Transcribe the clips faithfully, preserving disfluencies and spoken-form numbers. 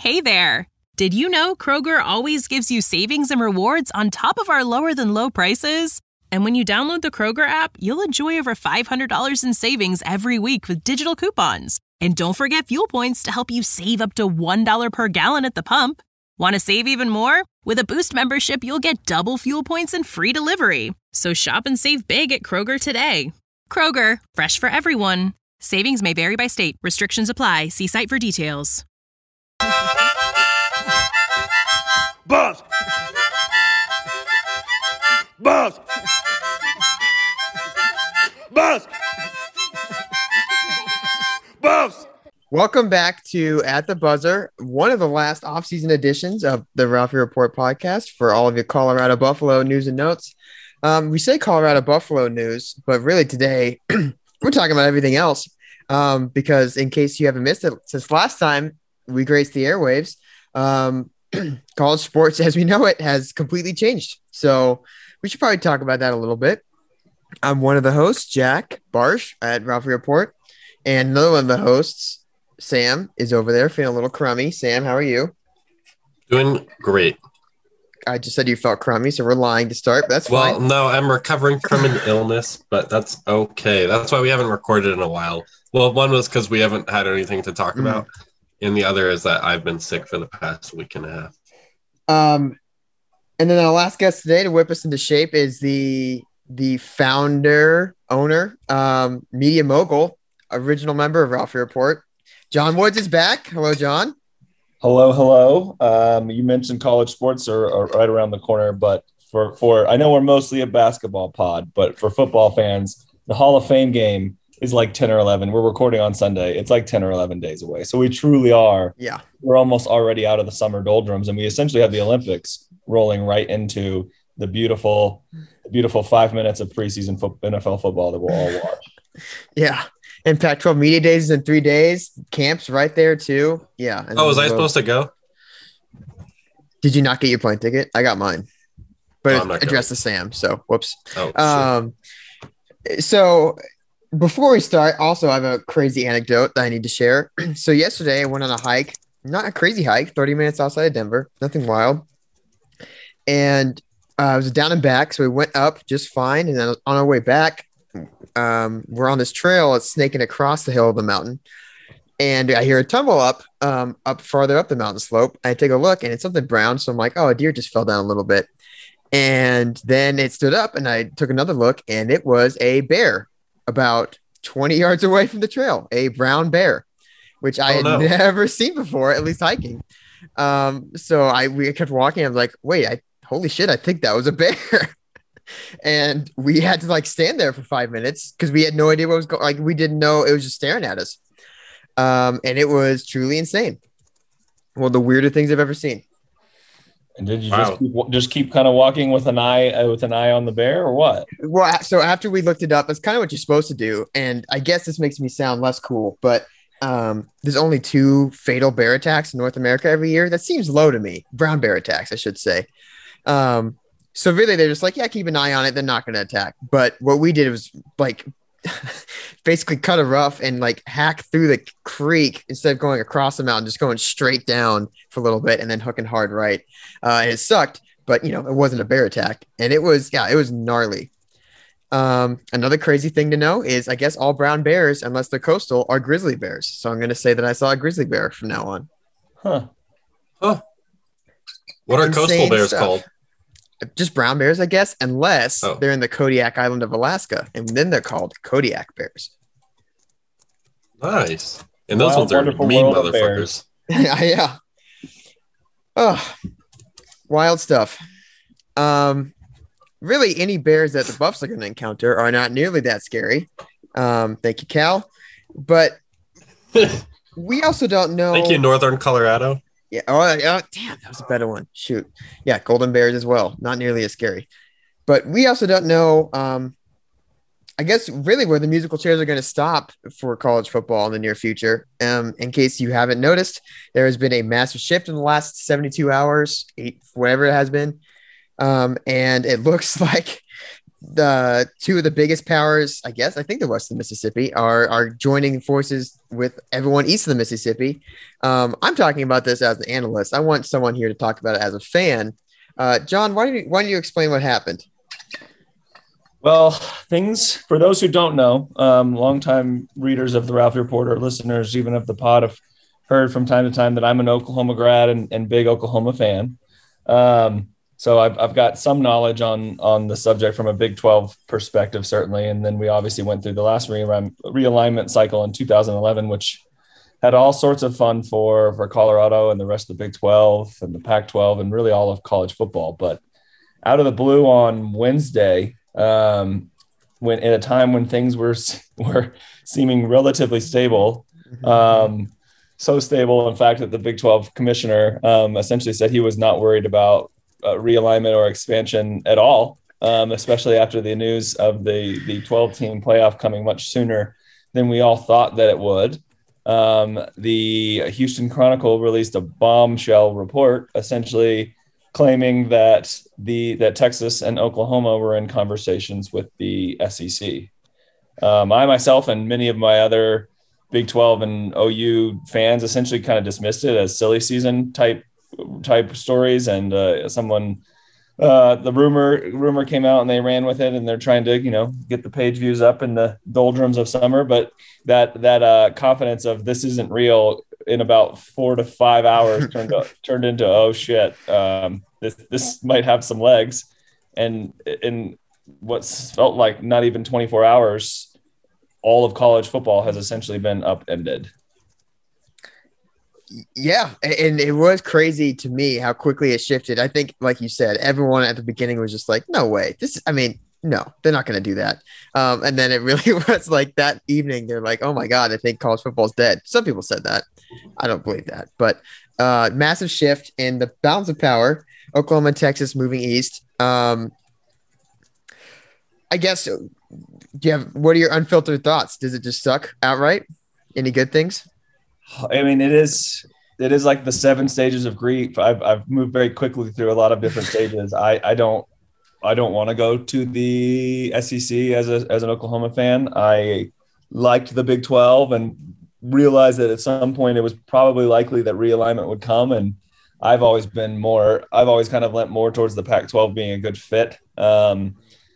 Hey there! Did you know Kroger always gives you savings and rewards on top of our lower-than-low prices? And when you download the Kroger app, you'll enjoy over five hundred dollars in savings every week with digital coupons. And don't forget fuel points to help you save up to one dollar per gallon at the pump. Want to save even more? With a Boost membership, you'll get double fuel points and free delivery. So shop and save big at Kroger today. Kroger, fresh for everyone. Savings may vary by state. Restrictions apply. See site for details. Buzz! Buzz! Buzz! Buzz! Welcome back to At the Buzzer, one of the last off-season editions of the Ralphie Report podcast for all of your Colorado Buffalo news and notes. Um, we say Colorado Buffalo news, but really today we're talking about everything else um, because in case you haven't missed it, since last time we graced the airwaves, um, college sports as we know it has completely changed. So we should probably talk about that a little bit. I'm one of the hosts, Jack Barsh at Ralphie Report, and another one of the hosts, Sam, is over there feeling a little crummy. Sam, how are you? Doing great. I just said you felt crummy, so we're lying to start, but that's well, fine. Well, no, I'm recovering from an illness, but that's okay. That's why we haven't recorded in a while. Well, one was because we haven't had anything to talk Mm. about, and the other is that I've been sick for the past week and a half. Um, and then our last guest today to whip us into shape is the the founder, owner, um, media mogul, original member of Ralphie Report. John Woods is back. Hello, John. Hello, hello. Um, you mentioned college sports are, are right around the corner, but for, for I know we're mostly a basketball pod, but for football fans, the Hall of Fame game is like ten or eleven. We're recording on Sunday. It's like ten or eleven days away. So we truly are. Yeah. We're almost already out of the summer doldrums, and we essentially have the Olympics rolling right into the beautiful, beautiful five minutes of preseason fo- N F L football that we'll all watch. Yeah. And Pac twelve Media Days is in three days. Camp's right there, too. Yeah. Oh, was I supposed to go? Did you not get your plane ticket? I got mine. But Oh, it's I'm not addressed to Sam, so whoops. Oh, shit. Um, so before we start, also I have a crazy anecdote that I need to share. So yesterday I went on a hike, not a crazy hike, thirty minutes outside of Denver, nothing wild. And uh, I was down and back, so we went up just fine. And then on our way back, um, we're on this trail. It's snaking across the hill of the mountain. And I hear a tumble up, um, up farther up the mountain slope. I take a look and it's something brown. So I'm like, oh, a deer just fell down a little bit. And then it stood up and I took another look and it was a bear about twenty yards away from the trail, a brown bear, which I Oh, had no. never seen before, at least hiking. Um, so I, we kept walking. I was like, wait, I, holy shit, I think that was a bear. And we had to like stand there for five minutes because we had no idea what was going, like, we didn't know, it was just staring at us. Um, and it was truly insane. One of the weirder things I've ever seen. And did you Wow. just keep, just keep kind of walking with an eye uh, with an eye on the bear, or what? Well, a- so after we looked it up, that's kind of what you're supposed to do. And I guess this makes me sound less cool, but um, there's only two fatal bear attacks in North America every year. That seems low to me. Brown bear attacks, I should say. Um, so really, they're just like, yeah, keep an eye on it. They're not going to attack. But what we did was like basically cut a rough and like hack through the creek instead of going across the mountain, just going straight down for a little bit and then hooking hard right. Uh, and it sucked, but you know, it wasn't a bear attack. And it was, yeah, it was gnarly. Um, another crazy thing to know is I guess all brown bears, unless they're coastal, are grizzly bears. So I'm going to say that I saw a grizzly bear from now on. Huh. Huh. What are Insane coastal bears stuff. called? Just brown bears, I guess, unless Oh. they're in the Kodiak Island of Alaska, and then they're called Kodiak bears. Nice. And those Wild, ones are wonderful mean world of motherfuckers. Yeah. Oh, wild stuff. Um, really, any bears that the Buffs are going to encounter are not nearly that scary. Um, thank you, Cal. But we also don't know. Thank you, Northern Colorado. Yeah. Oh, yeah. Damn, that was a better one. Shoot. Yeah, golden bears as well. Not nearly as scary. But we also don't know, um, I guess, really where the musical chairs are going to stop for college football in the near future. Um, in case you haven't noticed, there has been a massive shift in the last seventy-two hours, eight, whatever it has been. Um, and it looks like the two of the biggest powers, I guess, I think the west of Mississippi are are joining forces with everyone east of the Mississippi. Um, I'm talking about this as an analyst. I want someone here to talk about it as a fan. Uh, John, why don't you why don't you explain what happened? Well, things for those who don't know, um, longtime readers of the Ralphie Report or listeners, even of the pod, have heard from time to time that I'm an Oklahoma grad and, and big Oklahoma fan. Um, so I've, I've got some knowledge on, on the subject from a Big twelve perspective, certainly. And then we obviously went through the last realignment, realignment cycle in two thousand eleven, which had all sorts of fun for, for Colorado and the rest of the Big twelve and the Pac twelve and really all of college football. But out of the blue on Wednesday, um, when at a time when things were, were seeming relatively stable, um, so stable, in fact, that the Big twelve commissioner um, essentially said he was not worried about uh, realignment or expansion at all, um, especially after the news of the the twelve-team playoff coming much sooner than we all thought that it would. Um, the Houston Chronicle released a bombshell report, essentially claiming that the that Texas and Oklahoma were in conversations with the S E C. Um, I myself and many of my other Big twelve and O U fans essentially kind of dismissed it as silly season type type stories, and uh, someone uh, the rumor rumor came out and they ran with it, and they're trying to you know get the page views up in the doldrums of summer. But that that uh, confidence of this isn't real in about four to five hours turned to, turned into oh shit, um, this this might have some legs, and in what's felt like not even twenty-four hours. All of college football has essentially been upended. Yeah, and it was crazy to me how quickly it shifted. I think, like you said, everyone at the beginning was just like, no way. This, I mean, no, they're not going to do that. Um, and then it really was like that evening, they're like, oh my God, I think college football's dead. Some people said that. I don't believe that. But uh, massive shift in the balance of power, Oklahoma and Texas moving east. Um, I guess, do you have, what are your unfiltered thoughts? Does it just suck outright? Any good things? I mean, it is, it is like the seven stages of grief. I've, I've moved very quickly through a lot of different stages. I, I don't, I don't want to go to the S E C as a, as an Oklahoma fan. I liked the Big twelve and realized that at some point it was probably likely that realignment would come. And I've always been more, I've always kind of lent more towards the Pac twelve being a good fit. Um,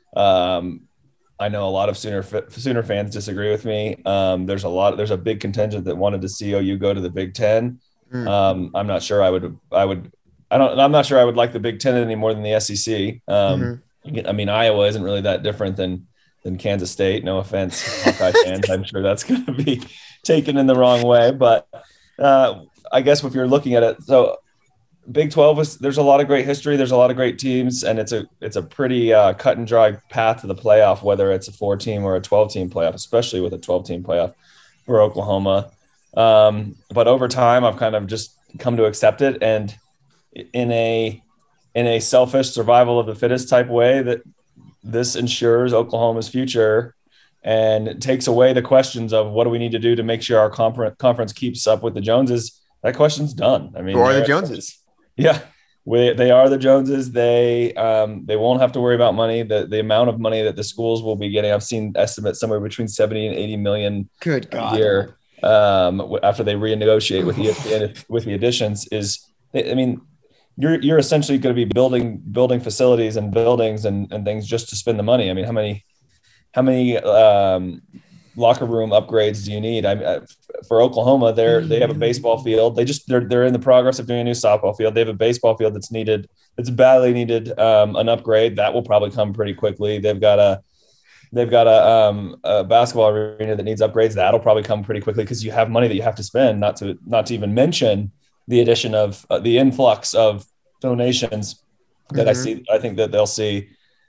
um, I know a lot of Sooner Sooner fans disagree with me. Um, there's a lot, there's a big contingent that wanted to see O U go to the Big Ten. Mm. Um, I'm not sure I would, I would, I don't, I'm not sure I would like the Big Ten any more than the S E C. Um, mm-hmm. I mean, Iowa isn't really that different than, than Kansas State. No offense, Hawkeye fans. I'm sure that's going to be taken in the wrong way, but uh, I guess if you're looking at it, so Big twelve was, there's a lot of great history. There's a lot of great teams, and it's a it's a pretty uh, cut and dry path to the playoff, whether it's a four team or a twelve team playoff, especially with a twelve team playoff for Oklahoma. Um, but over time, I've kind of just come to accept it, and in a in a selfish survival of the fittest type way, that this ensures Oklahoma's future and takes away the questions of what do we need to do to make sure our conference conference keeps up with the Joneses. That question's done. I mean, who are the Joneses? Yeah, we, they are the Joneses. They um, they won't have to worry about money. The the amount of money that the schools will be getting, I've seen estimates somewhere between seventy and eighty million Good God. a year um, after they renegotiate with E S P N with the additions. Is I mean, you're you're essentially going to be building building facilities and buildings and, and things just to spend the money. I mean, how many how many um, locker room upgrades do you need? I mean, for Oklahoma, they're they have a baseball field. They just they're they're in the progress of doing a new softball field. They have a baseball field that's needed, that's badly needed um, an upgrade. That will probably come pretty quickly. They've got a they've got a, um, a basketball arena that needs upgrades. That'll probably come pretty quickly because you have money that you have to spend. Not to not to even mention the addition of uh, the influx of donations that mm-hmm. I see. I think that they'll see.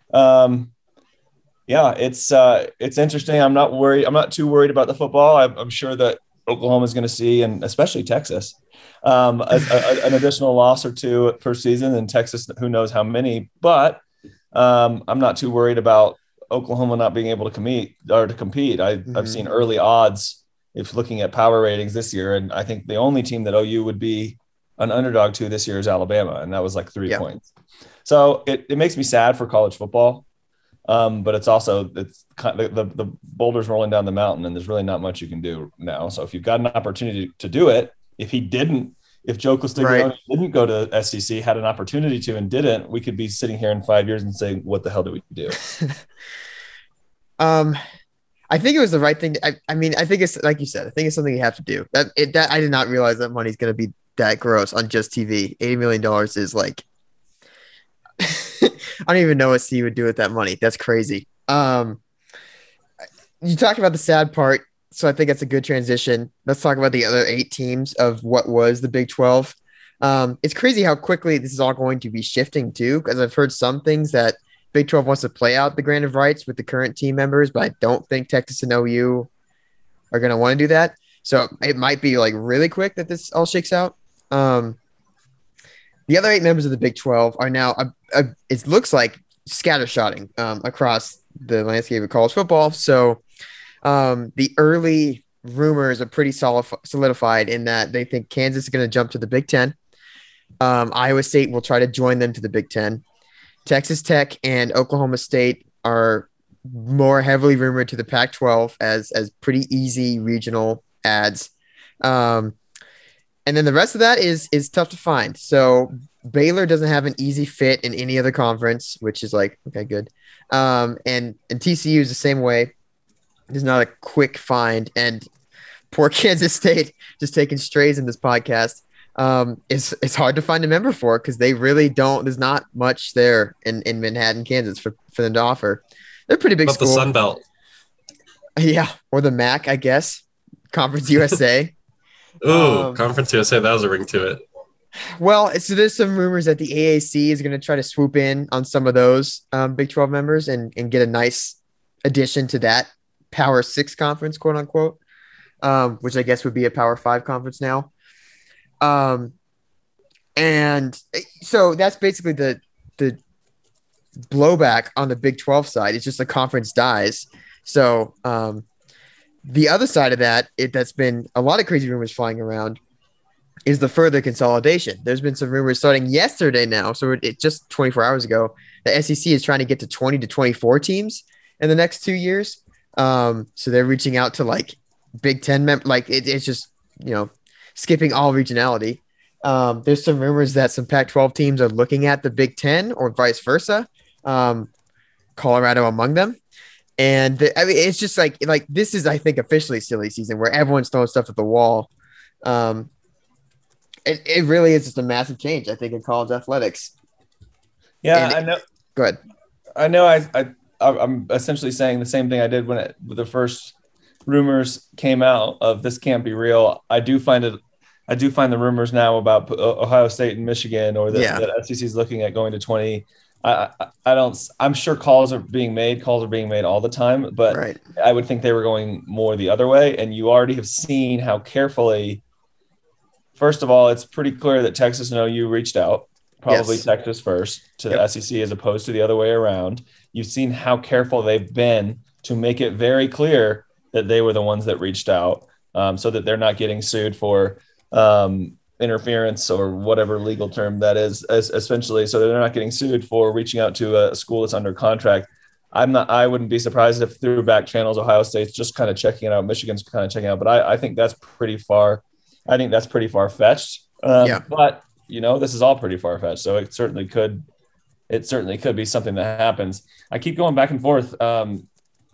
Um, Yeah, it's uh, it's interesting. I'm not worried. I'm not too worried about the football. I'm, I'm sure that Oklahoma is going to see, and especially Texas, um, a, a, an additional loss or two per season, and Texas, who knows how many. But um, I'm not too worried about Oklahoma not being able to compete or to compete. I, mm-hmm. I've seen early odds if looking at power ratings this year, and I think the only team that O U would be an underdog to this year is Alabama, and that was like three yeah. points. So it, it makes me sad for college football. Um, but it's also it's kind of, the, the the boulder's rolling down the mountain, and there's really not much you can do now. So if you've got an opportunity to do it, if he didn't, if Joe Castiglione Right. didn't go to S E C, had an opportunity to and didn't, we could be sitting here in five years and saying, what the hell did we do? Um, I think it was the right thing. To, I, I mean, I think it's like you said. I think it's something you have to do. That it, that I did not realize that money's going to be that gross on just T V. Eighty million dollars is like, I don't even know what C would do with that money. That's crazy. Um, you talked about the sad part, so I think that's a good transition. Let's talk about the other eight teams of what was the Big twelve. Um, it's crazy how quickly this is all going to be shifting too, because I've heard some things that Big twelve wants to play out the grant of rights with the current team members, but I don't think Texas and O U are going to want to do that. So it might be like really quick that this all shakes out. Um, the other eight members of the Big twelve are now, uh, uh, it looks like scattershotting um, across the landscape of college football. So um, the early rumors are pretty solid, solidified in that they think Kansas is going to jump to the Big Ten. Um, Iowa State will try to join them to the Big Ten. Texas Tech and Oklahoma State are more heavily rumored to the Pac twelve as as pretty easy regional ads. Um, and then the rest of that is is tough to find. So Baylor doesn't have an easy fit in any other conference, which is like, okay, good. Um, and, and T C U is the same way. It's not a quick find. And poor Kansas State just taking strays in this podcast. Um, it's it's hard to find a member for because they really don't. There's not much there in, in Manhattan, Kansas for, for them to offer. They're a pretty big But school. the Sun Belt. Yeah, or the M A C, I guess. Conference U S A. Ooh, Um, Conference U S A. That was a ring to it. Well, so there's some rumors that the A A C is going to try to swoop in on some of those um, Big twelve members and, and get a nice addition to that Power Six conference, quote unquote, um, which I guess would be a Power Five conference now. Um, and so that's basically the the blowback on the Big twelve side. It's just the conference dies. So um, the other side of that, it, that's been a lot of crazy rumors flying around, is the further consolidation. There's been some rumors starting yesterday now, so it, it just twenty-four hours ago, the S E C is trying to get to twenty to twenty-four teams in the next two years. Um, so they're reaching out to like Big Ten, mem- like it, it's just, you know, skipping all regionality. Um, there's some rumors that some Pac twelve teams are looking at the Big Ten or vice versa. Um, Colorado among them. And the, I mean, it's just like, like this is, I think, officially silly season where everyone's throwing stuff at the wall. Um, it, it really is just a massive change, I think, in college athletics. Yeah, And- I know. Go ahead. I know. I, I I'm essentially saying the same thing I did when it, when the first rumors came out of this can't be real. I do find it. I do find the rumors now about Ohio State and Michigan, or that, Yeah. that S E C is looking at going to twenty. I, I I don't. I'm sure calls are being made. Calls are being made all the time, but Right. I would think they were going more the other way. And you already have seen how carefully. First of all, it's pretty clear that Texas and O U reached out. Probably Yes. Texas first to Yep. the S E C as opposed to the other way around. You've seen how careful they've been to make it very clear that they were the ones that reached out, um, so that they're not getting sued for um, interference or whatever legal term that is, as, essentially, so that they're not getting sued for reaching out to a school that's under contract. I'm not. I wouldn't be surprised if through back channels, Ohio State's just kind of checking it out. Michigan's kind of checking it out, but I, I think that's pretty far. I think that's pretty far fetched. Um, Yeah. But you know, this is all pretty far fetched, so it certainly could. It certainly could be something that happens. I keep going back and forth um,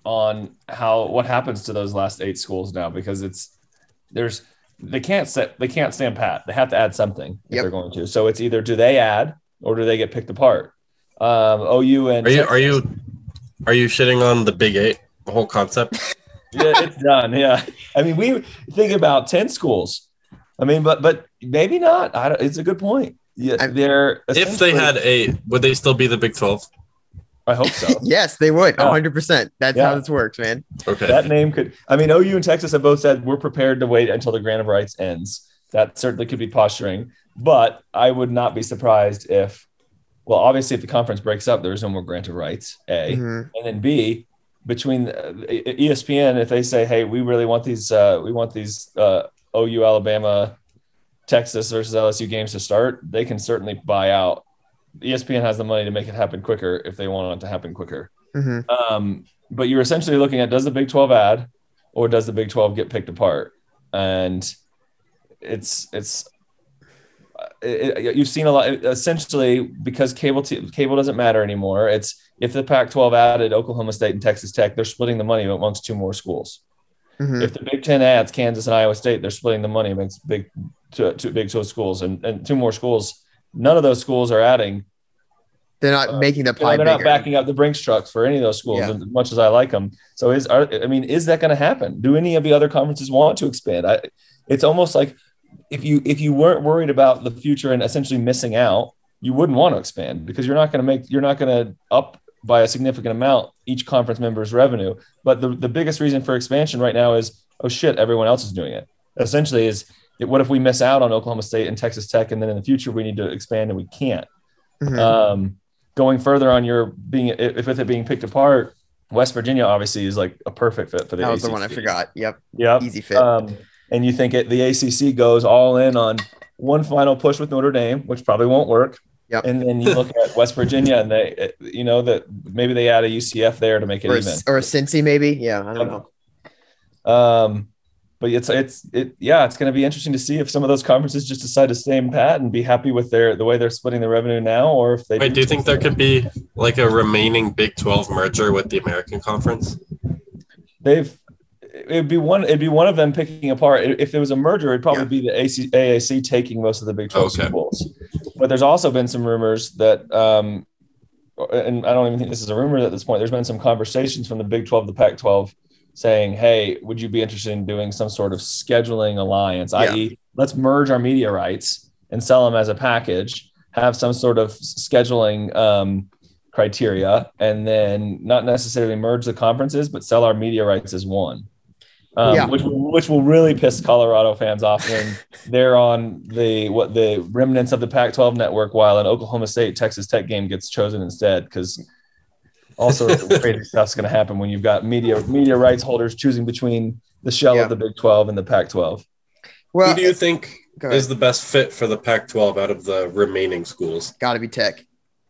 on how what happens to those last eight schools now, because it's there's they can't set they can't stand pat. They have to add something if Yep. they're going to. So it's either do they add or do they get picked apart? Um, O U and Are you are you are you shitting on the Big Eight, the whole concept? yeah, it's done. Yeah, I mean, we think about ten schools. I mean, but but maybe not. I don't, it's a good point. Yeah, I- they're If they essentially- had eight, would they still be the Big twelve? I hope so. Yes, they would. Yeah. one hundred percent. That's Yeah. how this works, man. Okay. That name could. I mean, O U and Texas have both said we're prepared to wait until the grant of rights ends. That certainly could be posturing, but I would not be surprised if, well, obviously, if the conference breaks up, there is no more grant of rights. A Mhm. and then B, between uh, E S P N, if they say, "Hey, we really want these, uh, we want these uh, O U, Alabama, Texas versus L S U games to start," they can certainly buy out. E S P N has the money to make it happen quicker if they want it to happen quicker. Mhm. Um, but you're essentially looking at, does the Big twelve add, or does the Big twelve get picked apart? And it's it's it, it, you've seen a lot essentially because cable t- cable doesn't matter anymore. It's if the Pac twelve added Oklahoma State and Texas Tech, they're splitting the money amongst two more schools. Mhm. If the Big Ten adds Kansas and Iowa State, they're splitting the money amongst big two, two Big twelve schools and, and two more schools. None of those schools are adding. They're not Uh, making the You know, pie they're bigger. not backing up the Brinks trucks for any of those schools, Yeah. as much as I like them. So is are, I mean, is that going to happen? Do any of the other conferences want to expand? I, it's almost like if you if you weren't worried about the future and essentially missing out, you wouldn't want to expand because you're not going to make you're not going to up by a significant amount each conference member's revenue. But the, the biggest reason for expansion right now is, oh shit, everyone else is doing it. Essentially, is what if we miss out on Oklahoma State and Texas Tech, and then in the future we need to expand and we can't. Mhm. Um, going further on your being if with it being picked apart, West Virginia obviously is like a perfect fit for the that was A C C. the one I forgot. Yep. Yep. Easy fit. Um, and you think it, the A C C goes all in on one final push with Notre Dame, which probably won't work. Yep. And then you look at West Virginia, and they, you know, that maybe they add a U C F there to make it or, a, even. or a Cincy maybe. Yeah, I don't know. Um, but it's it's it yeah, it's going to be interesting to see if some of those conferences just decide to stay in pat and be happy with their the way they're splitting their revenue now, or if they. Wait, do you think there could be like a remaining Big twelve merger with the American Conference? They've it'd be one it'd be one of them picking apart. If there was a merger, it'd probably Yeah. be the A C, A A C taking most of the Big twelve Okay. schools. But there's also been some rumors that, um, and I don't even think this is a rumor at this point. There's been some conversations from the Big twelve, the Pac twelve, saying, "Hey, would you be interested in doing some sort of scheduling alliance? Yeah. that is, let's merge our media rights and sell them as a package. Have some sort of scheduling um, criteria, and then not necessarily merge the conferences, but sell our media rights as one." Um, Yeah. which will, which will really piss Colorado fans off when they're on the what the remnants of the Pac twelve network, while an Oklahoma State Texas Tech game gets chosen instead. Because all sorts of crazy stuff's going to happen when you've got media media rights holders choosing between the shell Yeah. of the Big twelve and the Pac twelve. Well, Who do you think go ahead. is the best fit for the Pac twelve out of the remaining schools? Got to be Tech.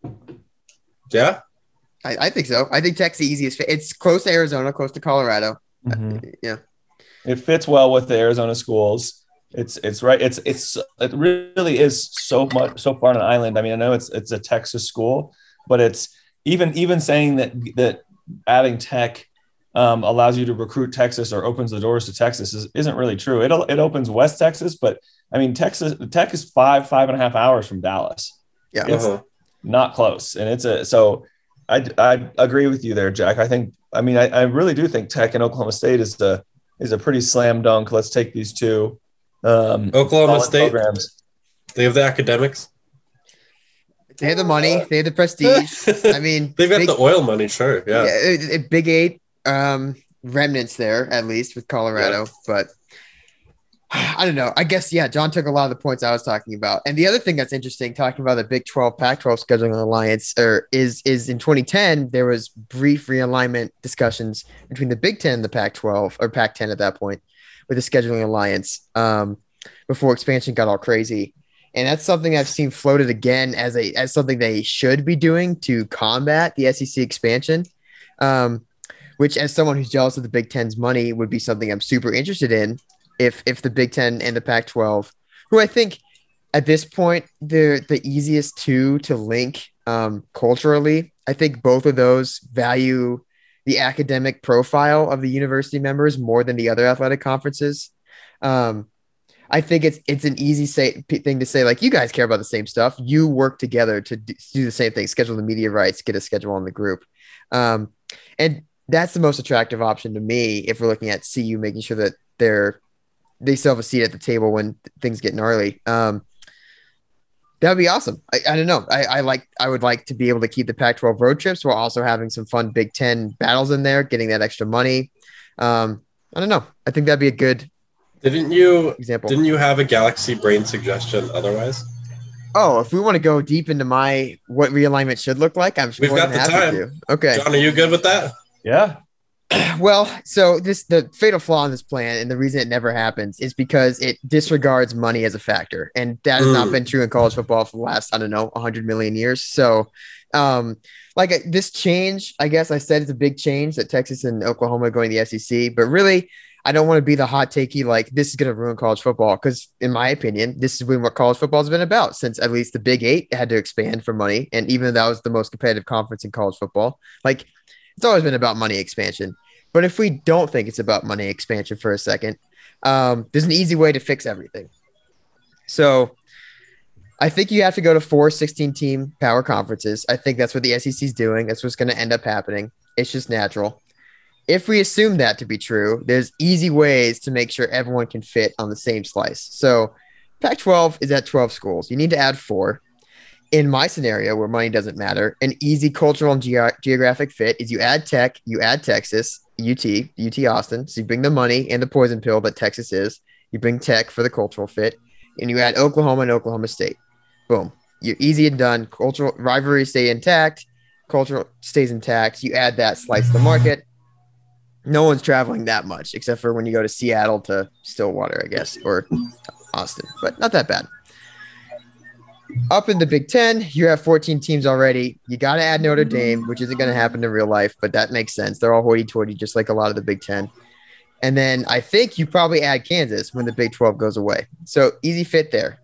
Yeah? I, I think so. I think Tech's the easiest fit. It's close to Arizona, close to Colorado. Yeah. It fits well with the Arizona schools. It's it's right. It's it's it really is so much so far on an island. I mean, I know it's it's a Texas school, but it's even even saying that that adding Tech um, allows you to recruit Texas or opens the doors to Texas is, isn't really true. It it opens West Texas, but I mean Texas Tech is five five and a half hours from Dallas. Yeah. It's Uh-huh. not close, and it's a so. I I agree with you there, Jack. I think I mean I, I really do think Tech and Oklahoma State is the is a pretty slam dunk. Let's take these two. Um, Oklahoma solid State, programs. they have the academics. They have the money. They have the prestige. I mean, They've got big, the oil money, sure. Yeah. yeah, it- it- Big Eight um, remnants there, at least with Colorado. But I don't know. I guess, yeah, John took a lot of the points I was talking about. And the other thing that's interesting, talking about the Big twelve, Pac twelve scheduling alliance, or is is in twenty ten, there was brief realignment discussions between the Big Ten and the Pac twelve, or Pac ten at that point, with the scheduling alliance um, before expansion got all crazy. And that's something I've seen floated again as a as something they should be doing to combat the S E C expansion. Um, which, as someone who's jealous of the Big Ten's money, would be something I'm super interested in. If if the Big Ten and the Pac twelve, who I think at this point they're the easiest two to link um, culturally. I think both of those value the academic profile of the university members more than the other athletic conferences. Um, I think it's it's an easy say, thing to say, like, you guys care about the same stuff. You work together to do, do the same thing, schedule the media rights, get a schedule on the group. Um, and that's the most attractive option to me if we're looking at C U, making sure that they're they still have a seat at the table when things get gnarly. Um, that would be awesome. I, I don't know. I, I like, I would like to be able to keep the Pac twelve road trips while also having some fun Big Ten battles in there, getting that extra money. Um, I don't know. I think that'd be a good Didn't you example. didn't you have a Galaxy Brain suggestion otherwise? Oh, if we want to go deep into my what realignment should look like, I'm We've more got than the happy time. to. Okay. John, are you good with that? Yeah. Well, so this the fatal flaw in this plan, and the reason it never happens is because it disregards money as a factor, and that has mm. not been true in college football for the last I don't know one hundred million years. So, um, like this change, I guess I said it's a big change that Texas and Oklahoma are going to the S E C, but really, I don't want to be the hot takey like this is going to ruin college football because, in my opinion, this has been what college football has been about since at least the Big Eight had to expand for money, and even though that was the most competitive conference in college football, like it's always been about money expansion. But if we don't think it's about money expansion for a second, um, there's an easy way to fix everything. So I think you have to go to four sixteen-team power conferences. I think that's what the S E C is doing. That's what's going to end up happening. It's just natural. If we assume that to be true, there's easy ways to make sure everyone can fit on the same slice. So Pac twelve is at twelve schools. You need to add four. In my scenario where money doesn't matter, an easy cultural and ge- geographic fit is you add Tech, you add Texas, U T, U T Austin. So you bring the money and the poison pill that Texas is. You bring Tech for the cultural fit, and you add Oklahoma and Oklahoma State. Boom. You're easy and done. Cultural rivalry stay intact. Cultural stays intact. You add that, slice the market. No one's traveling that much except for when you go to Seattle to Stillwater, I guess, or Austin, but not that bad. Up in the Big Ten, you have fourteen teams already. You got to add Notre Dame, which isn't going to happen in real life, but that makes sense. They're all hoity-toity, just like a lot of the Big Ten. And then I think you probably add Kansas when the Big twelve goes away. So easy fit there.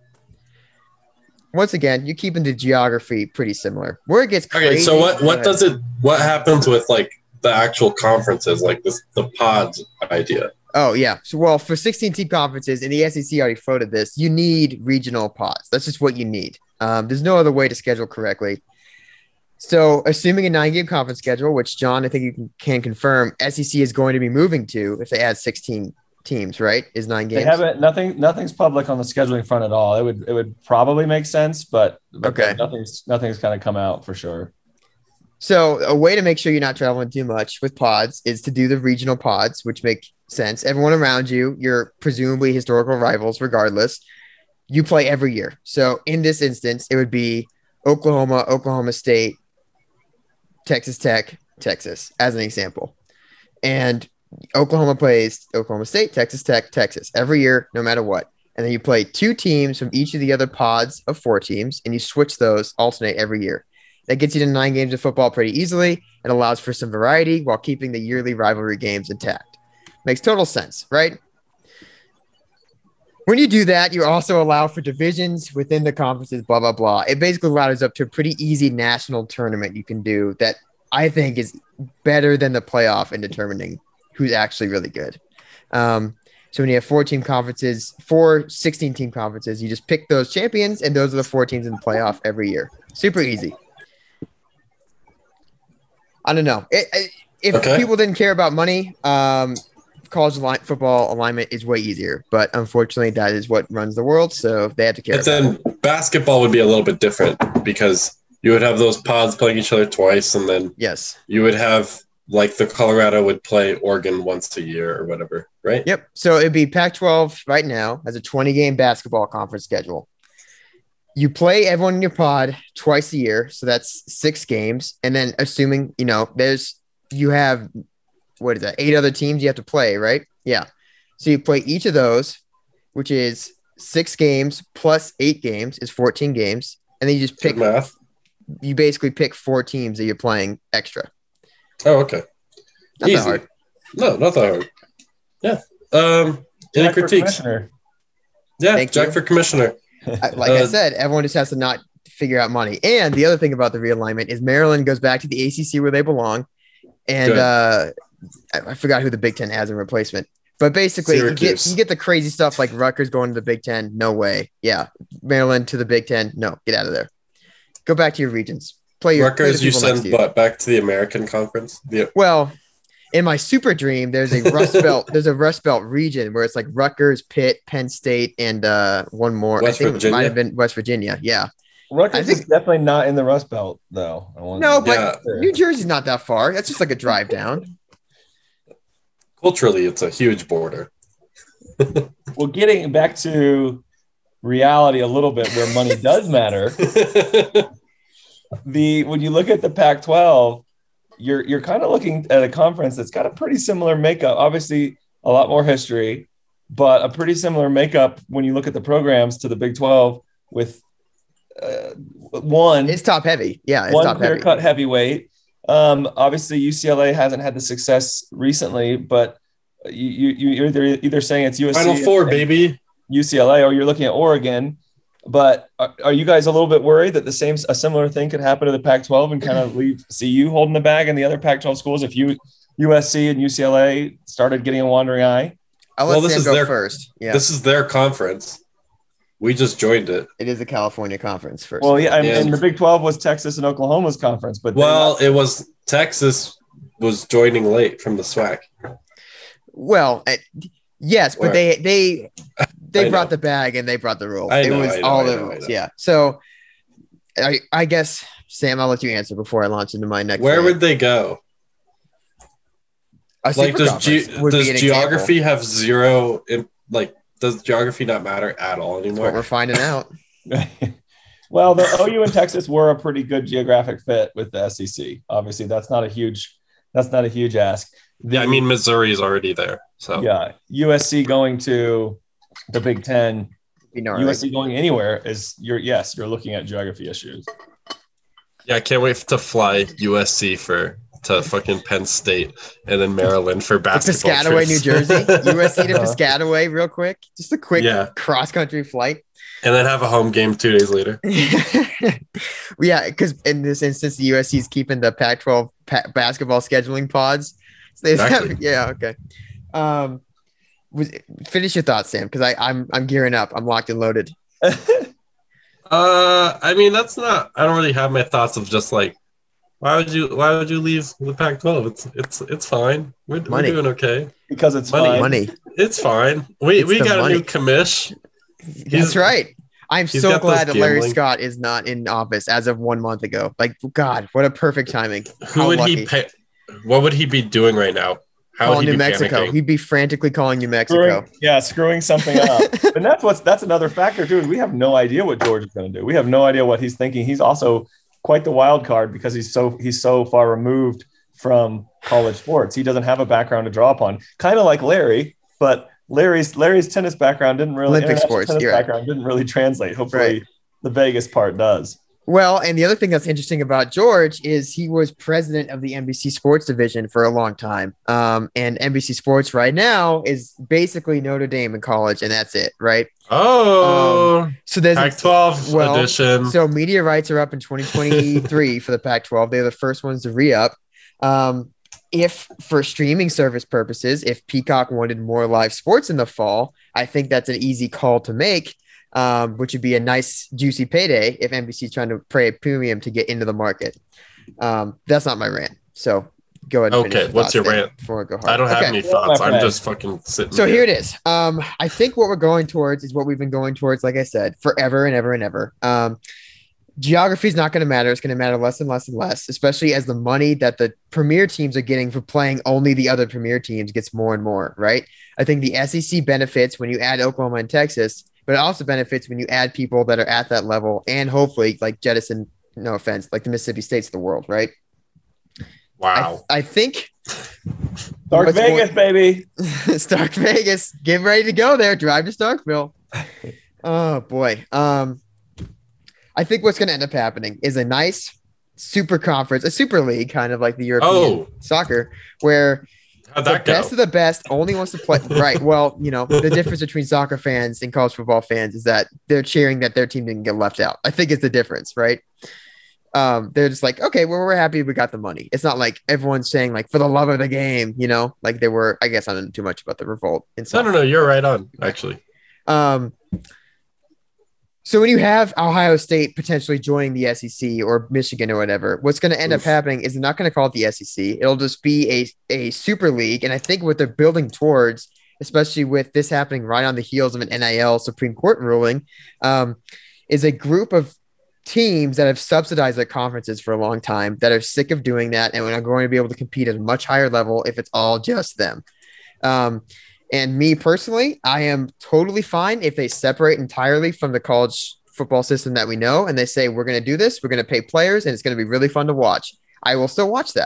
Once again, you're keeping the geography pretty similar. Where it gets crazy. Okay, so what, what does it – what happens with, like, the actual conferences, like this, the pods idea? Oh, yeah. So, well, for sixteen-team conferences, and the S E C already floated this, you need regional pods. That's just what you need. Um, there's no other way to schedule correctly. So, assuming a nine-game conference schedule, which, John, I think you can, can confirm, S E C is going to be moving to if they add sixteen teams, right? Is nine games? They haven't. Nothing. Nothing's public on the scheduling front at all. It would. It would probably make sense, but, but okay. Nothing's. Nothing's kind of come out for sure. So, a way to make sure you're not traveling too much with pods is to do the regional pods, which make sense. Everyone around you, you're presumably historical rivals regardless. You play every year. So in this instance, it would be Oklahoma, Oklahoma State, Texas Tech, Texas, as an example. And Oklahoma plays Oklahoma State, Texas Tech, Texas every year, no matter what. And then you play two teams from each of the other pods of four teams, and you switch those, alternate every year. That gets you to nine games of football pretty easily and allows for some variety while keeping the yearly rivalry games intact. Makes total sense, right? When you do that, you also allow for divisions within the conferences, blah, blah, blah. It basically ladders up to a pretty easy national tournament you can do that I think is better than the playoff in determining who's actually really good. Um, so when you have four team conferences, four sixteen team conferences, you just pick those champions, and those are the four teams in the playoff every year. Super easy. I don't know. It, it, if okay. people didn't care about money, um, college align- football alignment is way easier. But unfortunately, that is what runs the world, so they have to care but about then it. Basketball would be a little bit different because you would have those pods playing each other twice, and then yes, you would have like the Colorado would play Oregon once a year or whatever, right? Yep. So it'd be Pac twelve right now has a twenty-game basketball conference schedule. You play everyone in your pod twice a year, so that's six games. And then assuming, you know, there's you have, what is that, eight other teams you have to play, right? Yeah. So you play each of those, which is six games plus eight games is fourteen games. And then you just pick Good math. You basically pick four teams that you're playing extra. Oh, okay. Not Easy. that hard. No, not that hard. Yeah. Um, any Jack critiques? Yeah, Thank Jack you. for commissioner. I- Like Uh, I said, everyone just has to not figure out money. And the other thing about the realignment is Maryland goes back to the A C C where they belong. And Good. uh, I, I forgot who the Big Ten has in replacement. But basically, you get, Syracuse. you get the crazy stuff like Rutgers going to the Big Ten. No way. Yeah. Maryland to the Big Ten. No, get out of there. Go back to your regions. Play your play Rutgers, the you people next send to you. what back to the American Conference? The, Well, in my super dream, there's a Rust Belt. There's a Rust Belt region where it's like Rutgers, Pitt, Penn State, and uh, one more. West I think Virginia? it might have been West Virginia. Yeah. Rutgers I think- is definitely not in the Rust Belt, though. I want No, but Yeah. New Jersey's not that far. That's just like a drive down. culturally, it's a huge border. Well, getting back to reality a little bit, where money does matter. The when you look at the Pac twelve, you're you're kind of looking at a conference that's got a pretty similar makeup. Obviously, a lot more history, but a pretty similar makeup when you look at the programs to the Big twelve. With uh, one, It's top heavy. Yeah, it's one top clear heavy. cut heavyweight. Um, obviously, U C L A hasn't had the success recently, but you, you you're either either saying it's U S C Final four, and baby. U C L A, or you're looking at Oregon. But are, are you guys a little bit worried that the same a similar thing could happen to the Pac twelve and kind of leave C U holding the bag and the other Pac twelve schools if you U S C and U C L A started getting a wandering eye? I'll let Well, this Sam is go their- first. Yeah, This is their conference. We just joined it. it is the California Conference first. Well, yeah, and, Yeah. and the Big twelve was Texas and Oklahoma's conference, but they- Well, it was Texas was joining late from the SWAC. Well, uh, yes, but Where? they they they I brought know. the bag and they brought the rules. I it know, was I know, all I the know, I rules. know. Yeah. So I I guess Sam, I'll let you answer before I launch into my next. Where rant. would they go? a Like, super does, conference ge- would be does an geography example. have zero? In, like, does geography not matter at all That's what we're anymore? finding out. well, the O U and Texas were a pretty good geographic fit with the S E C. Obviously, that's not a huge that's not a huge ask. The- Yeah, I mean Missouri is already there. So yeah, U S C going to the Big Ten, You know, U S C going anywhere is you're yes, you're looking at geography issues. yeah, I can't wait to fly U S C for to fucking Penn State and then Maryland for basketball. Piscataway, New trips. Jersey, U S C to Uh-huh. Piscataway, real quick, just a quick Yeah. cross country flight. and then have a home game two days later. Yeah, because in this instance, the U S C is keeping the Pac twelve pa- basketball scheduling pods. So they have- Exactly. yeah, okay. Um, was finish your thoughts, Sam, because I I'm I'm gearing up. I'm locked and loaded. Uh, I mean that's not. I don't really have my thoughts of just like, why would you why would you leave the Pac twelve? It's it's it's fine. We're, we're Money. doing okay. Because it's Money. fine. Money. It's fine. We It's we the got money. a new commish. That's right. I'm he's so got those glad that Larry gambling- Scott is not in office as of one month ago. Like, God, what a perfect timing. Who How would lucky. he pay? What would he be doing right now? How Calling would he New be Mexico. panicking? He'd be frantically calling New Mexico. Screwing, yeah, screwing something up. And that's what's that's another factor too. Is we have no idea what George is going to do. We have no idea what he's thinking. He's also quite the wild card because he's so he's so far removed from college sports. He doesn't have a background to draw upon. Kind of like Larry, but Larry's Larry's tennis background didn't really Olympic international sports, tennis you're right. background didn't really translate. Hopefully, Right. the Vegas part does. Well, and the other thing that's interesting about George is he was president of the N B C Sports division for a long time. Um, and N B C Sports right now is basically Notre Dame in college, and that's it, right? Oh, So there's Pac twelve well, edition. so media rights are up in twenty twenty-three for the Pac twelve. They're the first ones to re-up. Um, if for streaming service purposes, if Peacock wanted more live sports in the fall, I think that's an easy call to make. Um, which would be a nice juicy payday if N B C is trying to pay a premium to get into the market. Um, that's not my rant. So go ahead. And Okay, finish your what's thoughts your there rant? Before I go hard. I don't have Okay. any Well, thoughts. my I'm friend. just fucking sitting. So here it is. Um, I think what we're going towards is what we've been going towards, like I said, forever and ever and ever. Um, geography is not going to matter. It's going to matter less and less and less, especially as the money that the premier teams are getting for playing only the other premier teams gets more and more, right? I think the S E C benefits when you add Oklahoma and Texas, but it also benefits when you add people that are at that level and hopefully like jettison, no offense, like the Mississippi States of the world, right? Wow. I, I think Dark What's Vegas, baby. Stark Vegas, get ready to go there. Drive to Starkville. Oh boy. Um, I think what's going to end up happening is a nice super conference, a super league, kind of like the European Oh. soccer, where How'd the that go? best of the best only wants to play. Right. Well, you know, the difference between soccer fans and college football fans is that they're cheering that their team didn't get left out. I think it's the difference, right? Um, they're just like, okay, well, we're happy we got the money. It's not like everyone's saying like for the love of the game, you know, like they were. I guess I don't know too much about the revolt. In No, soccer. no, no. You're right on. Actually, Um, so when you have Ohio State potentially joining the S E C or Michigan or whatever, what's going to end Oof. up happening is they're not going to call it the S E C. It'll just be a, a super league. And I think what they're building towards, especially with this happening right on the heels of an N I L Supreme Court ruling, um, is a group of teams that have subsidized their conferences for a long time that are sick of doing that and are going to be able to compete at a much higher level if it's all just them. Um, And me personally, I am totally fine if they separate entirely from the college football system that we know and they say, we're going to do this, we're going to pay players, and it's going to be really fun to watch. I will still watch that.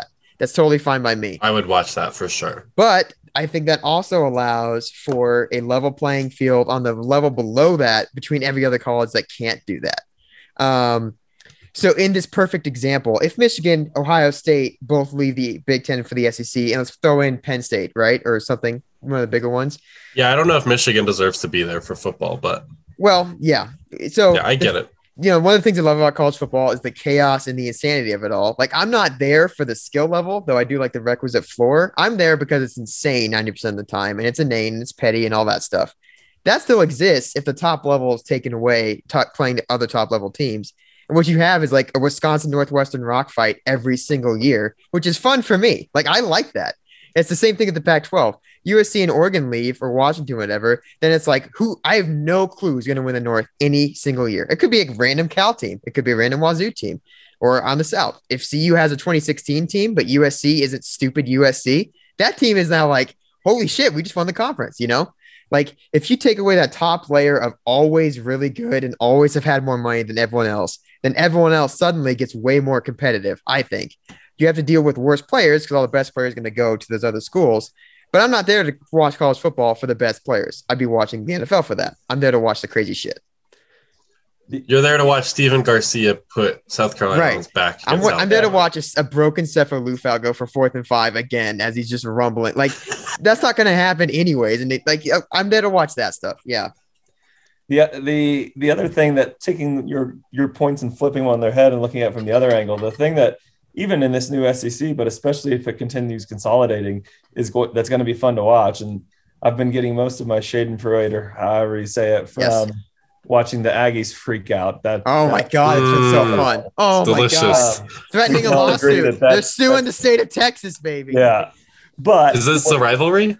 That's totally fine by me. I would watch that for sure. But I think that also allows for a level playing field on the level below that between every other college that can't do that. Um, so in this perfect example, if Michigan, Ohio State both leave the Big Ten for the S E C, and let's throw in Penn State, right? Or something, one of the bigger ones. Yeah, I don't know if Michigan deserves to be there for football, but well, yeah. So yeah, I get it. You know, one of the things I love about college football is the chaos and the insanity of it all. Like, I'm not there for the skill level, though I do like the requisite floor. I'm there because it's insane ninety percent of the time, and it's inane, and it's petty, and all that stuff. That still exists if the top level is taken away, top, playing to other top level teams. And what you have is like a Wisconsin Northwestern rock fight every single year, which is fun for me. Like, I like that. It's the same thing at the Pac twelve. U S C and Oregon leave, or Washington, whatever. Then it's like, who I have no clue who's going to win the North any single year. It could be a random Cal team. It could be a random Wazoo team, or on the South. If C U has a twenty sixteen team, but U S C isn't stupid U S C, that team is now like, holy shit, we just won the conference, you know? Like, if you take away that top layer of always really good and always have had more money than everyone else, then everyone else suddenly gets way more competitive, I think. You have to deal with worse players because all the best players are going to go to those other schools. But I'm not there to watch college football for the best players. I'd be watching the N F L for that. I'm there to watch the crazy shit. You're there to watch Steven Garcia put South Carolina right. on his back. I'm, I'm there to watch a, a broken Sefo Liufau go for fourth and five again as he's just rumbling. Like, that's not going to happen anyways. And it, like, I'm there to watch that stuff. Yeah. The, the the other thing that taking your your points and flipping them on their head and looking at it from the other angle, the thing that even in this new S E C, but especially if it continues consolidating, is go- that's going to be fun to watch. And I've been getting most of my Schadenfreude, or however you say it, from yes. watching the Aggies freak out. That oh my that, god, it's been so fun! Oh delicious. my god, threatening a lawsuit. That They're suing the state of Texas, baby. Yeah, but is this a rivalry?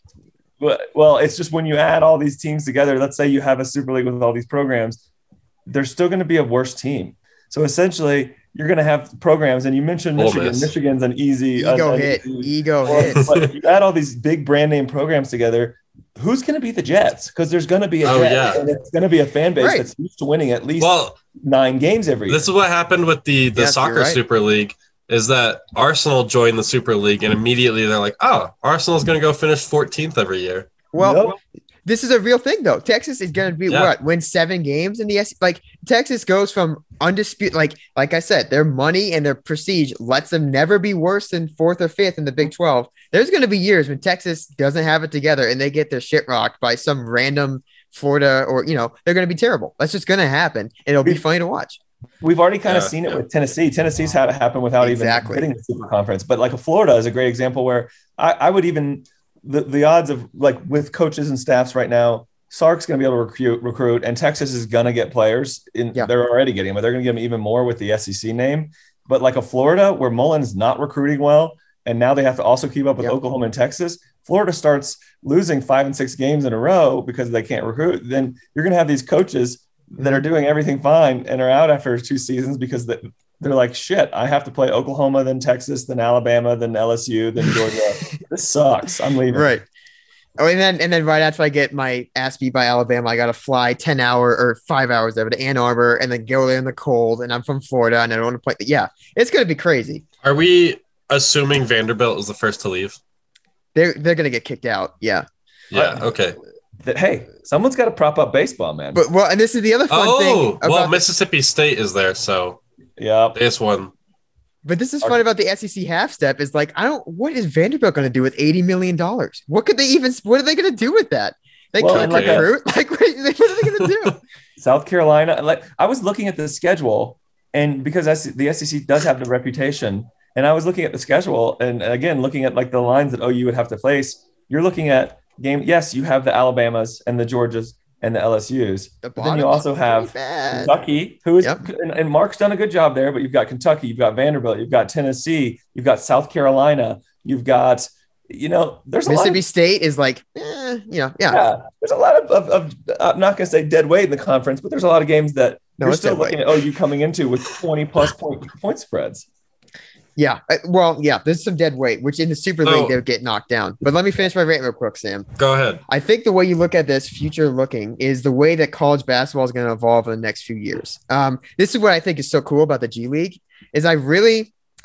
Well, it's just when you add all these teams together. Let's say you have a Super League with all these programs, there's still going to be a worse team. So essentially, you're going to have programs, and you mentioned Michigan. Miss. Michigan's an easy ego an, hit. An easy, ego well, hit. But you add all these big brand name programs together. Who's going to be the Jets? Because there's going to be a oh, Jet, yeah. and it's going to be a fan base right. that's used to winning at least well, nine games every year. This is what happened with the the yes, soccer right. Super League. Is that Arsenal joined the Super League, and immediately they're like, "Oh, Arsenal's going to go finish fourteenth every year." Well. Nope. This is a real thing, though. Texas is going to be yeah. what? Win seven games in the S. Like, Texas goes from undisputed, like, like I said, their money and their prestige lets them never be worse than fourth or fifth in the Big twelve. There's going to be years when Texas doesn't have it together and they get their shit rocked by some random Florida, or, you know, they're going to be terrible. That's just going to happen. It'll be funny to watch. We've already kind of yeah, seen it yeah. with Tennessee. Tennessee's had it happen without exactly. even getting the Super Conference. But like a Florida is a great example where I, I would even the, the odds of like with coaches and staffs right now. Sark's going to be able to recruit, recruit, and Texas is going to get players. In, yeah. They're already getting them, but they're going to get them even more with the S E C name. But like a Florida, where Mullen's not recruiting well, and now they have to also keep up with yep. Oklahoma and Texas, Florida starts losing five and six games in a row because they can't recruit. Then you're going to have these coaches that are doing everything fine and are out after two seasons because they're like, shit, I have to play Oklahoma, then Texas, then Alabama, then L S U, then Georgia. This sucks. I'm leaving. Right. Oh, and then and then right after I get my ass beat by Alabama, I got to fly ten hour or five hours over to Ann Arbor and then go there in the cold. And I'm from Florida and I don't want to play. Yeah, it's going to be crazy. Are we assuming Vanderbilt is the first to leave? They're, they're going to get kicked out. Yeah. Yeah. Okay. That, hey, someone's got to prop up baseball, man. But well, and this is the other fun oh, thing. Oh, well, the, Mississippi State is there. So yeah, this one. But this is fun about the S E C half step is like, I don't, what is Vanderbilt going to do with eighty million dollars? What could they even, what are they going to do with that? They well, can't like recruit. A, like, what are they going to do? South Carolina. Like, I was looking at the schedule, and because the S E C does have the reputation, and I was looking at the schedule, and again, looking at like the lines that O U would have to face, you're looking at game. Yes, you have the Alabamas and the Georgias and the L S Us. The but then you also have Kentucky, who is, yep. and, and Mark's done a good job there, but you've got Kentucky, you've got Vanderbilt, you've got Tennessee, you've got South Carolina, you've got, you know, there's a Mississippi lot of, State is like, eh, you know, yeah. yeah. There's a lot of, of, of I'm not going to say dead weight in the conference, but there's a lot of games that no, you're still looking weight. At O U coming into with twenty plus point, point spreads. Yeah. Well, yeah, there's some dead weight, which in the Super League, oh. they would get knocked down. But let me finish my rant real quick, Sam. Go ahead. I think the way you look at this future looking is the way that college basketball is going to evolve in the next few years. Um, this is what I think is so cool about the G League is I really,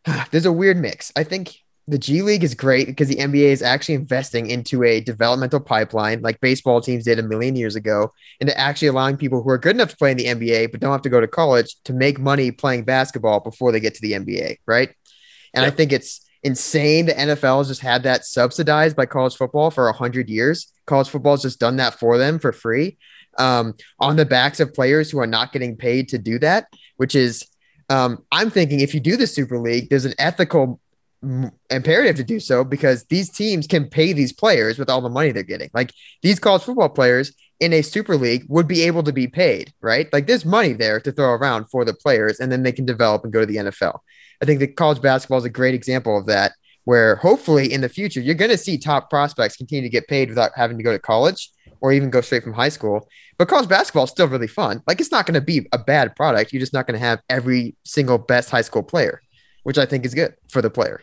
there's a weird mix. I think the G League is great because the N B A is actually investing into a developmental pipeline like baseball teams did a million years ago, into actually allowing people who are good enough to play in the N B A but don't have to go to college to make money playing basketball before they get to the N B A, right? And yep. I think it's insane the N F L has just had that subsidized by college football for one hundred years. College football has just done that for them for free um, on the backs of players who are not getting paid to do that, which is um, I'm thinking if you do the Super League, there's an ethical imperative to do so because these teams can pay these players with all the money they're getting. Like these college football players in a Super League would be able to be paid, right? Like there's money there to throw around for the players and then they can develop and go to the N F L. I think the college basketball is a great example of that, where hopefully in the future, you're going to see top prospects continue to get paid without having to go to college or even go straight from high school. But college basketball is still really fun. Like it's not going to be a bad product. You're just not going to have every single best high school player, which I think is good for the player.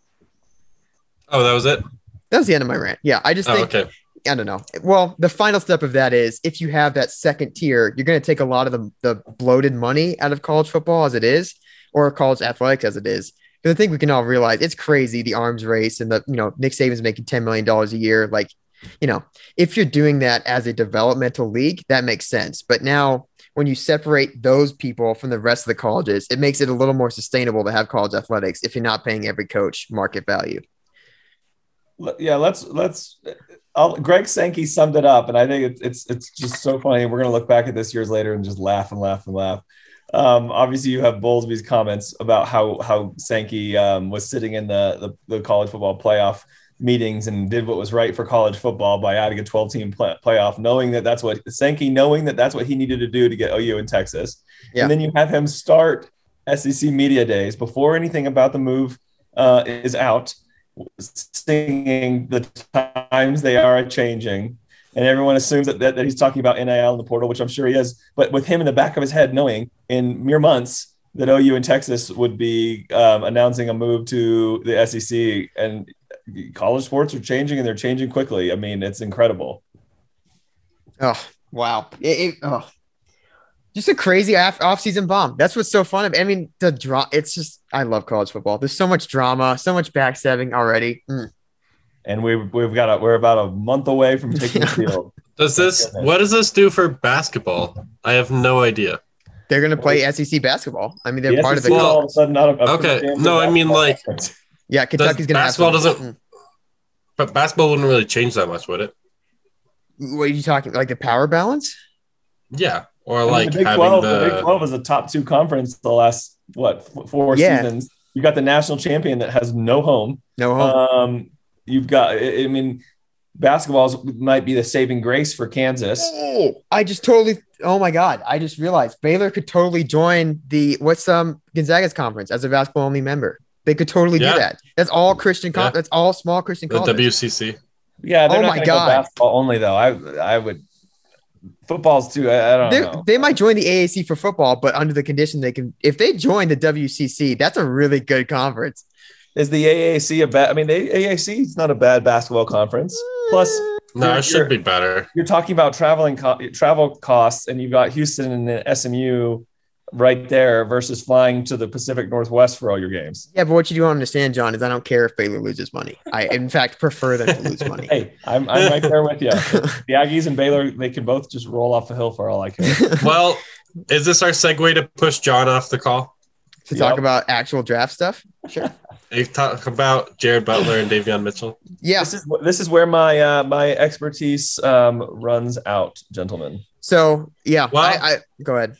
Oh, that was it? That was the end of my rant. Yeah, I just oh, think, okay. I don't know. Well, the final step of that is if you have that second tier, you're going to take a lot of the, the bloated money out of college football as it is, or college athletics as it is. Because I think we can all realize it's crazy, the arms race and the, you know, Nick Saban's making ten million dollars a year. Like, you know, if you're doing that as a developmental league, that makes sense. But now when you separate those people from the rest of the colleges, it makes it a little more sustainable to have college athletics if you're not paying every coach market value. Yeah, let's let's. I'll, Greg Sankey summed it up, and I think it's it's it's just so funny. We're gonna look back at this years later and just laugh and laugh and laugh. Um, obviously, you have Bowlesby's comments about how how Sankey um, was sitting in the, the the college football playoff meetings and did what was right for college football by adding a twelve-team play, playoff, knowing that that's what Sankey knowing that that's what he needed to do to get O U in Texas. Yeah. And then you have him start S E C media days before anything about the move uh, is out, singing the times they are changing, and everyone assumes that, that, that he's talking about N I L in the portal, which I'm sure he is, but with him in the back of his head knowing in mere months that O U and Texas would be um, announcing a move to the S E C, and college sports are changing and they're changing quickly. I mean, it's incredible. Oh, wow. It, it, oh. Just a crazy off, off-season bomb. That's what's so fun. I mean, the draw. It's just I love college football. There's so much drama, so much backstabbing already. Mm. And we've we've got a, we're about a month away from taking the field. Does this what does this do for basketball? I have no idea. They're gonna play S E C basketball. I mean, they're the part S E C of the. All of a sudden, not a, a okay, no, I mean like. Conference. Yeah, Kentucky's gonna basketball have some, doesn't. But basketball wouldn't really change that much, would it? What are you talking? Like the power balance? Yeah. Or I mean, like the Big having twelve, the... the Big twelve is a top two conference the last what four yeah. seasons. You got the national champion that has no home. No home. Um, you've got. I mean, basketball might be the saving grace for Kansas. Oh, I just totally. Oh my God! I just realized Baylor could totally join the what's um Gonzaga's conference as a basketball only member. They could totally yeah. do that. That's all Christian. Con- yeah. That's all small Christian colleges. The W C C. Yeah. They're oh not my God! Go basketball only though. I I would. Football's too. I, I don't they, know. They might join the A A C for football, but under the condition they can. If they join the W C C, that's a really good conference. Is the A A C a bad? I mean, the A A C is not a bad basketball conference. Plus, no, it should be better. You're talking about traveling co- travel costs, and you've got Houston and S M U right there versus flying to the Pacific Northwest for all your games. Yeah, but what you don't understand, John, is I don't care if Baylor loses money. I, in fact, prefer them to lose money. Hey, I'm, I'm right there with you. The Aggies and Baylor, they can both just roll off the hill for all I care. Well, is this our segue to push John off the call? To yep. talk about actual draft stuff? Sure. You talk about Jared Butler and Davion Mitchell? Yeah. This is, this is where my uh, my expertise um, runs out, gentlemen. So, yeah. Well, I, I Go ahead.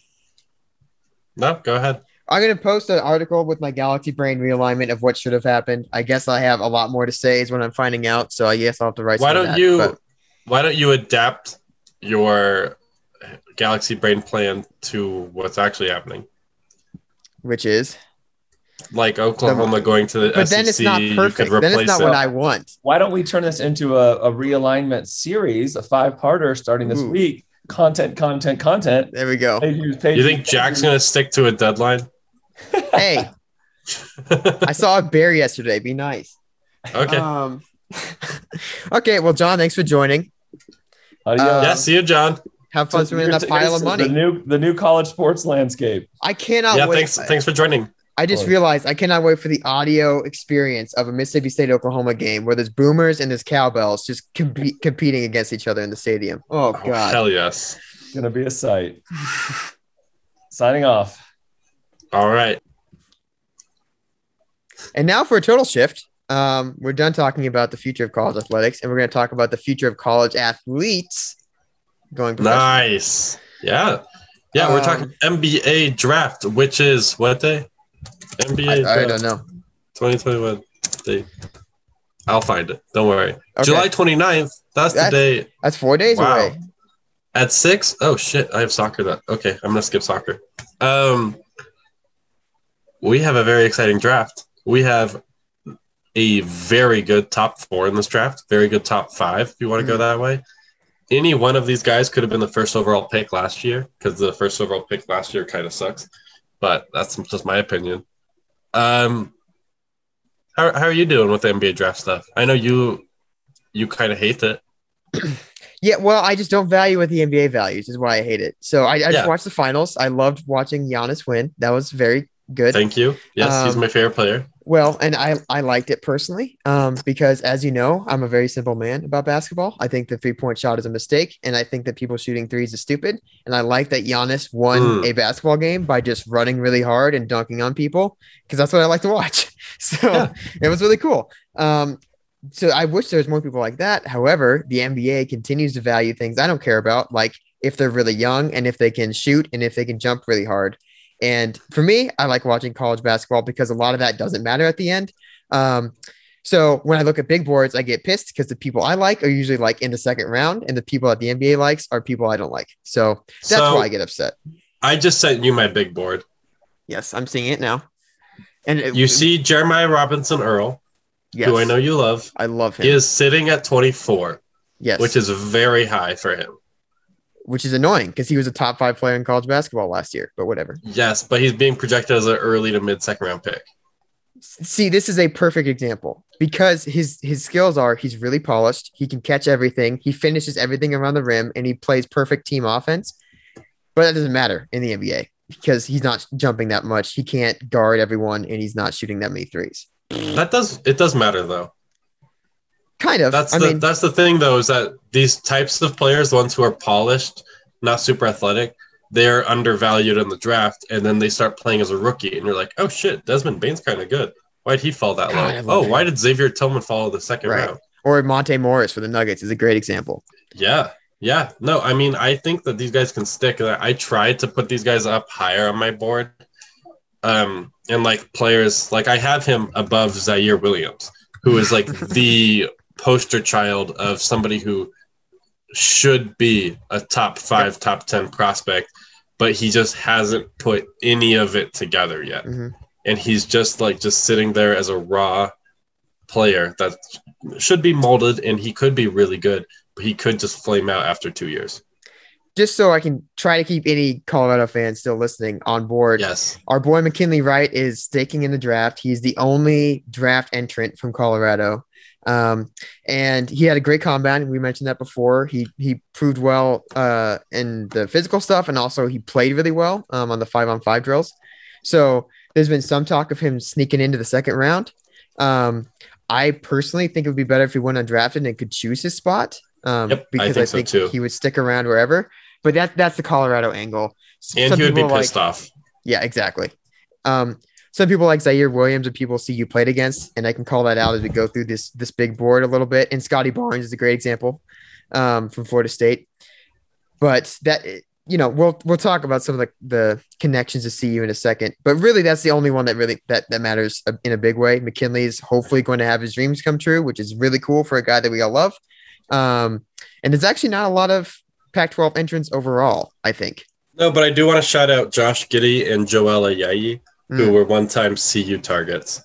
No, go ahead. I'm going to post an article with my Galaxy Brain realignment of what should have happened. I guess I have a lot more to say is when I'm finding out. So I guess I'll have to write. Why don't that, you? But... Why don't you adapt your Galaxy Brain plan to what's actually happening? Which is like Oklahoma the, going to the but S E C. Then it's not perfect. Then it's not it. what I want. Why don't we turn this into a, a realignment series, a five-parter starting this Ooh. week? Content, content, content. There we go. Pages, pages, you think Jack's going to stick to a deadline? Hey, I saw a bear yesterday. Be nice. Okay. Um, okay. Well, John, thanks for joining. Um, yeah. See you, John. Have fun swimming in that pile of money. The new, the new college sports landscape. I cannot yeah, wait. Thanks, thanks for joining. I just course. realized I cannot wait for the audio experience of a Mississippi State Oklahoma game where there's boomers and there's cowbells just comp- competing against each other in the stadium. Oh, Oh, God. hell yes. It's gonna be a sight. Signing off. All right. And now for a total shift. Um, we're done talking about the future of college athletics, and we're going to talk about the future of college athletes going professional. Nice. Yeah. Yeah, we're Um, talking N B A draft, which is what day? N B A I, I draft. don't know. twenty twenty-one day. I'll find it. Don't worry. Okay. July twenty-ninth. That's, That's- the day. That's four days Wow. away. At six? Oh shit! I have soccer. That okay. I'm gonna skip soccer. Um, we have a very exciting draft. We have a very good top four in this draft. Very good top five, if you want to go that way. Any one of these guys could have been the first overall pick last year because the first overall pick last year kind of sucks. But that's just my opinion. Um, how how are you doing with the N B A draft stuff? I know you you kind of hate it. Yeah, well, I just don't value what the N B A values is why I hate it. So I, I just Yeah. watched the finals. I loved watching Giannis win. That was very good. Thank you. Yes, he's Um, my favorite player. Well, and I, I liked it personally um, because, as you know, I'm a very simple man about basketball. I think the three-point shot is a mistake, and I think that people shooting threes is stupid. And I like that Giannis won Mm. a basketball game by just running really hard and dunking on people because that's what I like to watch. So Yeah. it was really cool. Um, so I wish there was more people like that. However, the N B A continues to value things I don't care about, like if they're really young and if they can shoot and if they can jump really hard. And for me, I like watching college basketball because a lot of that doesn't matter at the end. Um, so when I look at big boards, I get pissed because the people I like are usually like in the second round, and the people that the N B A likes are people I don't like. So that's So- why I get upset. I just sent you my big board. Yes, I'm seeing it now. And it- You see Jeremiah Robinson Earl, yes, who I know you love. I love him. He is sitting at twenty-four, yes, which is very high for him. which is annoying because he was a top five player in college basketball last year. But whatever. Yes, but he's being projected as an early to mid second round pick. See, this is a perfect example because his his skills are he's really polished. He can catch everything. He finishes everything around the rim, and he plays perfect team offense. But that doesn't matter in the N B A because he's not jumping that much. He can't guard everyone, and he's not shooting that many threes. That does it does matter though. Kind of. That's I the mean, that's the thing though, is that these types of players, the ones who are polished, not super athletic, they're undervalued in the draft, and then they start playing as a rookie, and you're like, oh shit, Desmond Bain's kind of good. Why'd he fall that God, I low? love Oh, him. why did Xavier Tillman fall the second Right. round? or Monte Morris for the Nuggets is a great example. Yeah. Yeah. No, I mean, I think that these guys can stick. I tried to put these guys up higher on my board. Um, and like players, like I have him above Zaire Williams, who is like the poster child of somebody who should be a top five, yep. top ten prospect, but he just hasn't put any of it together yet. Mm-hmm. And he's just like just sitting there as a raw player that should be molded, and he could be really good, but he could just flame out after two years. Just so I can try to keep any Colorado fans still listening on board. Yes. Our boy McKinley Wright is staking in the draft. He's the only draft entrant from Colorado. Um, and he had a great combine. We mentioned that before. He he proved well uh, in the physical stuff, and also he played really well um, on the five on five drills. So there's been some talk of him sneaking into the second round. Um, I personally think it would be better if he went undrafted and could choose his spot. Um, yep, because I think, I think so too. he would stick around wherever. But that that's the Colorado angle. And some he would be pissed like, off. Yeah, exactly. Um, some people like Zaire Williams and people see you played against, and I can call that out as we go through this this big board a little bit. And Scotty Barnes is a great example um, from Florida State. But that you know, we'll we'll talk about some of the, the connections to C U in a second. But really, that's the only one that really that that matters in a big way. McKinley is hopefully going to have his dreams come true, which is really cool for a guy that we all love. Um, and there's actually not a lot of Pac twelve entrants overall, I think. No, but I do want to shout out Josh Giddey and Joel Ayayi, mm. who were one-time C U targets.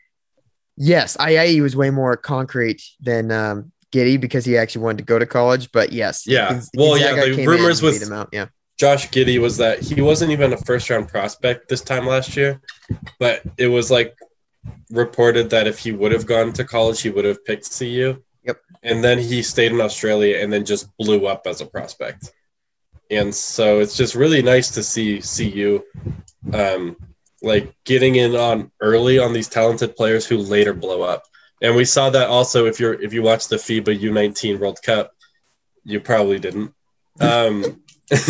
Yes, Ayayi was way more concrete than um, Giddey because he actually wanted to go to college. But yes, yeah. Gonzaga Well, yeah, the rumors with him out. Yeah. Josh Giddey was that he wasn't even a first-round prospect this time last year, but it was like reported that if he would have gone to college, he would have picked C U. Yep. And then he stayed in Australia and then just blew up as a prospect. And so it's just really nice to see C U um, like getting in on early on these talented players who later blow up. And we saw that also if you're if you watch the FIBA U nineteen World Cup, you probably didn't. Um,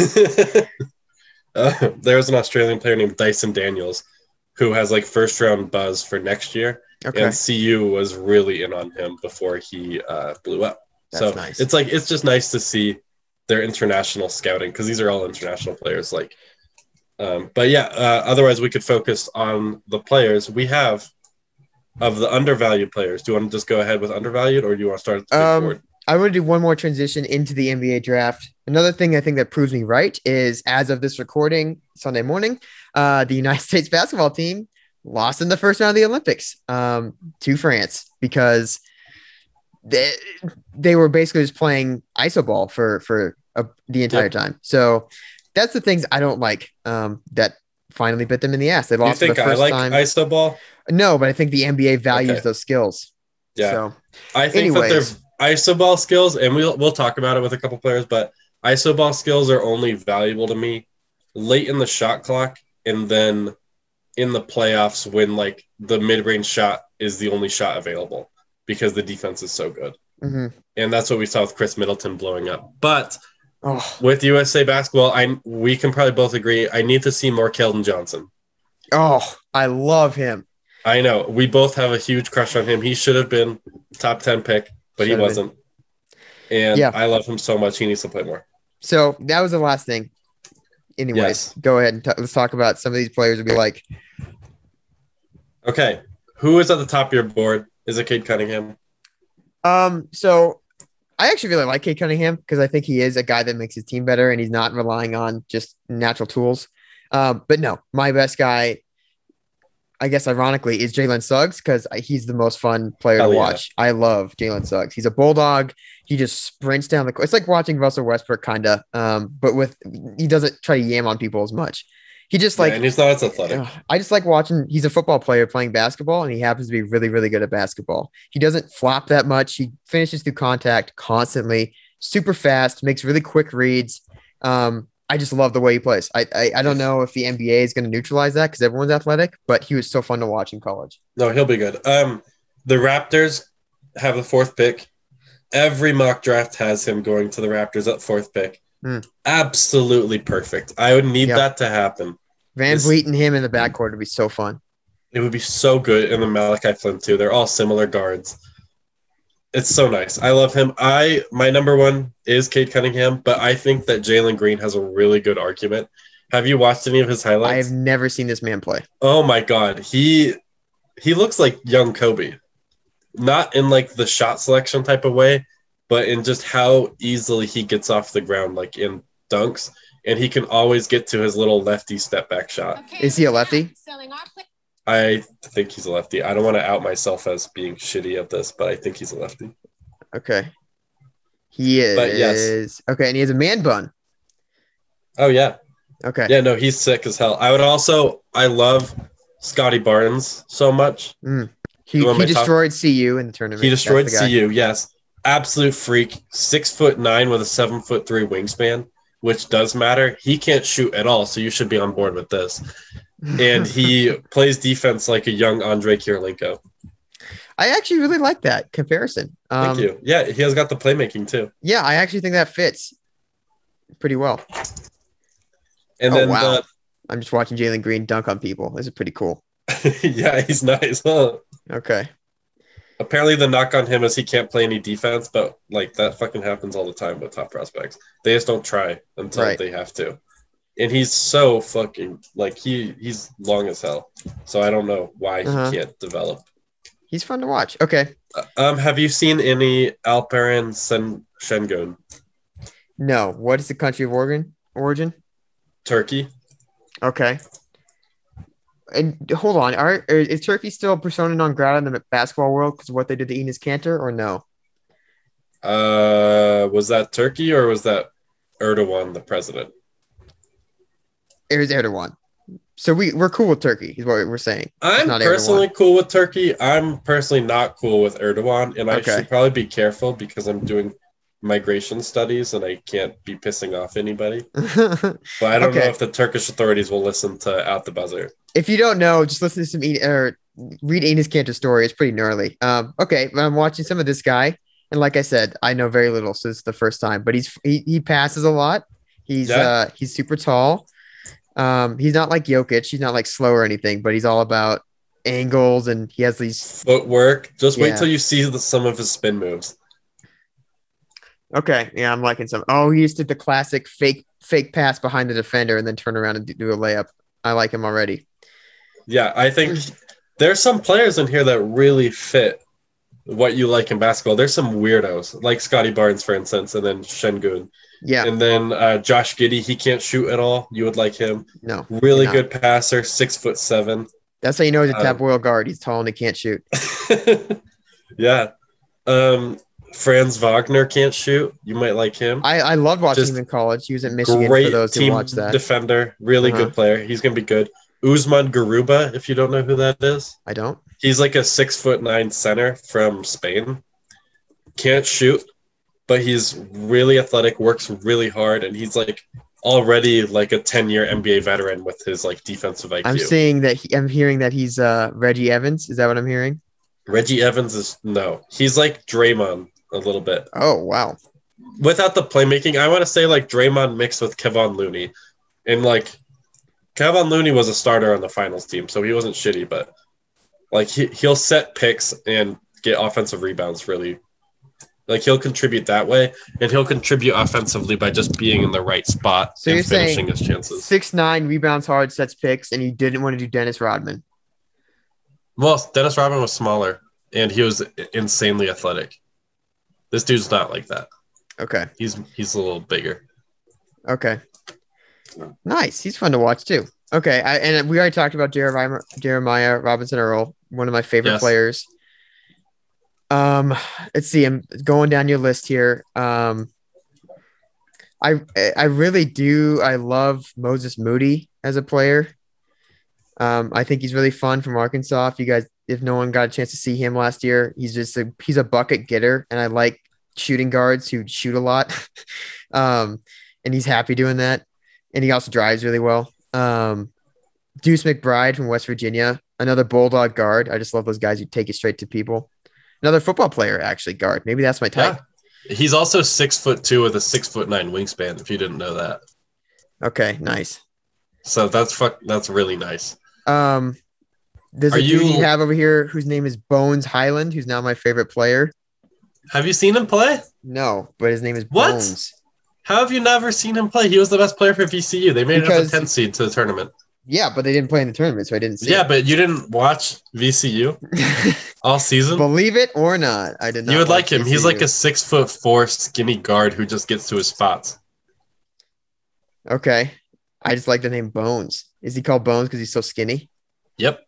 uh, there's an Australian player named Dyson Daniels who has like first round buzz for next year. Okay. And C U was really in on him before he uh, blew up. That's so nice. it's like it's just nice to see their international scouting because these are all international players. Like, um, but yeah. Uh, otherwise, we could focus on the players we have of the undervalued players. Do you want to just go ahead with undervalued, or do you want to start at the big Um, board? I want to do one more transition into the N B A draft. Another thing I think that proves me right is as of this recording Sunday morning, uh, the United States basketball team lost in the first round of the Olympics um, to France because they, they were basically just playing iso ball for, for uh, the entire Yep. time. So that's the things I don't like um, that finally bit them in the ass. They Do you lost for the think first I like time. iso ball? No, but I think the N B A values Okay. those skills. Yeah. So I think anyways. that their iso ball skills, and we'll we'll talk about it with a couple players, but iso ball skills are only valuable to me late in the shot clock, and then in the playoffs when like the mid-range shot is the only shot available because the defense is so good. mhm. And that's what we saw with Chris Middleton blowing up. But Oh, with U S A basketball, I we can probably both agree I need to see more Keldon Johnson. oh, I love him. I know we both have a huge crush on him. He should have been top ten pick, but he Should have wasn't. And Yeah. I love him so much. He needs to play more. So that was the last thing. Anyways, Yes. go ahead and t- let's talk about some of these players would be like. Okay. Who is at the top of your board? Is it Cade Cunningham? Um, so I actually really like Kate Cunningham because I think he is a guy that makes his team better and he's not relying on just natural tools. Um, but no, my best guy, I guess ironically, is Jalen Suggs because he's the most fun player Hell to yeah. watch. I love Jalen Suggs. He's a bulldog. He just sprints down the court. It's like watching Russell Westbrook, kind of, um, but with he doesn't try to yam on people as much. He just Yeah, like and he's not as athletic. Ugh, I just like watching. He's a football player playing basketball, and he happens to be really, really good at basketball. He doesn't flop that much. He finishes through contact constantly, super fast, makes really quick reads. Um, I just love the way he plays. I I, I don't know if the N B A is going to neutralize that because everyone's athletic, but he was so fun to watch in college. No, he'll be good. Um, the Raptors have the fourth pick. Every mock draft has him going to the Raptors at fourth pick. Hmm. Absolutely perfect. I would need Yep. that to happen. Van This- Vliet and him in the backcourt would be so fun. It would be so good. And then Malachi Flynn too. They're all similar guards. It's so nice. I love him. I my number one is Cade Cunningham, but I think that Jalen Green has a really good argument. Have you watched any of his I highlights? have never seen this man play. Oh my god, he he looks like young Kobe. Not in like the shot selection type of way, but in just how easily he gets off the ground, like in dunks, and he can always get to his little lefty step back shot. Is he a lefty? I think he's a lefty. I don't want to out myself as being shitty at this, but I think he's a lefty. Okay. He is. But yes. Okay, and he has a man bun. Oh yeah, Okay. yeah. No, he's sick as hell. I would also. I love Scotty Barnes so much. He, You want he my top- destroyed C U in the tournament. He destroyed That's the guy. C U. Yes, absolute freak. Six foot nine with a seven foot three wingspan, which does matter. He can't shoot at all, so you should be on board with this. And he plays defense like a young Andre Kirilenko. I actually really like that comparison. Um, Thank you. Yeah, he has got the playmaking too. Yeah, I actually think that fits pretty well. And Oh, then wow. I'm just watching Jalen Green dunk on people. This is pretty cool. the yeah, he's nice. Huh? Okay. Apparently, the knock on him is he can't play any defense, but like that fucking happens all the time with top prospects. They just don't try until Right. they have to. And he's so fucking like he he's long as hell. So I don't know why Uh-huh. he can't develop. He's fun to watch. Okay. Uh, Um, have you seen any Alperen Sen- Şengün? No. What is the country of origin? Origin? Turkey? Okay. And hold on. Are, are- is Turkey still persona non grata in the basketball world because of what they did to Enes Kanter or no? Uh, was that Turkey or was that Erdogan, the president? It was Erdogan. So we, we're cool with Turkey, is what we're saying. I'm not personally cool with Turkey. I'm personally not cool with Erdogan, and I Okay. should probably be careful because I'm doing migration studies, and I can't be pissing off anybody. But I don't Okay. know if the Turkish authorities will listen to Out the Buzzer. If you don't know, just listen to some E- or read Enes Kanter's story. It's pretty gnarly. Um, okay, but I'm watching some of this guy, and like I said, I know very little, so it's the first time. But he's he, he passes a lot. He's Yeah. uh he's super tall. Um, he's not like Jokic. He's not like slow or anything, but he's all about angles, and he has these. Footwork. Just wait Yeah. till you see the, some of his spin moves. Okay, yeah, I'm liking some. Oh, he just did the classic fake fake pass behind the defender and then turn around and do- do a layup. I like him already. Yeah, I think there's some players in here that really fit what you like in basketball. There's some weirdos, like Scotty Barnes, for instance, and then Şengün. Yeah, And then uh, Josh Giddey, he can't shoot at all. You would like him. no, Really not. good passer, six foot seven. That's how you know he's a Um, tap oil guard. He's tall and he can't shoot. Yeah. Um, Franz Wagner can't shoot. You might like him. I, I loved watching Just him in college. He was at Michigan for Great those who team watched that. defender. Really Uh-huh. good player. He's going to be good. Usman Garuba, if you don't know who that is. I don't. He's like a six foot nine center from Spain. Can't shoot, but he's really athletic, works really hard, and he's like already like a ten year N B A veteran with his like defensive I Q. I'm seeing that. He, I'm hearing that he's uh Reggie Evans. Is that what I'm hearing? Reggie Evans is no. He's like Draymond a little bit. Oh wow. Without the playmaking, I want to say like Draymond mixed with Kevon Looney. And like Kevon Looney was a starter on the finals team, so he wasn't shitty, but like he, he'll set picks and get offensive rebounds really. Like he'll contribute that way, and he'll contribute offensively by just being in the right spot So and you're saying finishing his chances. Six nine rebounds hard, sets picks, and you didn't want to do Dennis Rodman. Well, Dennis Rodman was smaller, and he was insanely athletic. This dude's not like that. Okay. He's he's a little bigger. Okay. Nice. He's fun to watch too. Okay. I, and we already talked about Jeremiah, Jeremiah Robinson Earl, one of my favorite Yes. players. Um, let's see. I'm going down your list here. Um, I I really do. I love Moses Moody as a player. Um, I think he's really fun from Arkansas. If you guys, if no one got a chance to see him last year, he's just a he's a bucket getter, and I like shooting guards who shoot a lot. um, and he's happy doing that, and he also drives really well. Um, Deuce McBride from West Virginia, another Bulldog guard. I just love those guys who take it straight to people. Another football player, actually, guard. Maybe that's my type. Yeah. He's also six foot two with a six foot nine wingspan. If you didn't know that, Okay, nice. so that's fuck. That's really nice. Um, there's Are a dude you- you have over here whose name is Bones Highland, who's now my favorite player. Have you seen him play? No, but his name is What? Bones. How have you never seen him play? He was the best player for V C U. They made it Because- as a ten seed to the tournament. Yeah, but they didn't play in the tournament, so I didn't see Yeah, it. but you didn't watch V C U all season. Believe it or not, I did not. You would like watch him. He's like V C U. a six foot four skinny guard who just gets to his spots. Okay. I just like the name Bones. Is he called Bones because he's so skinny? Yep.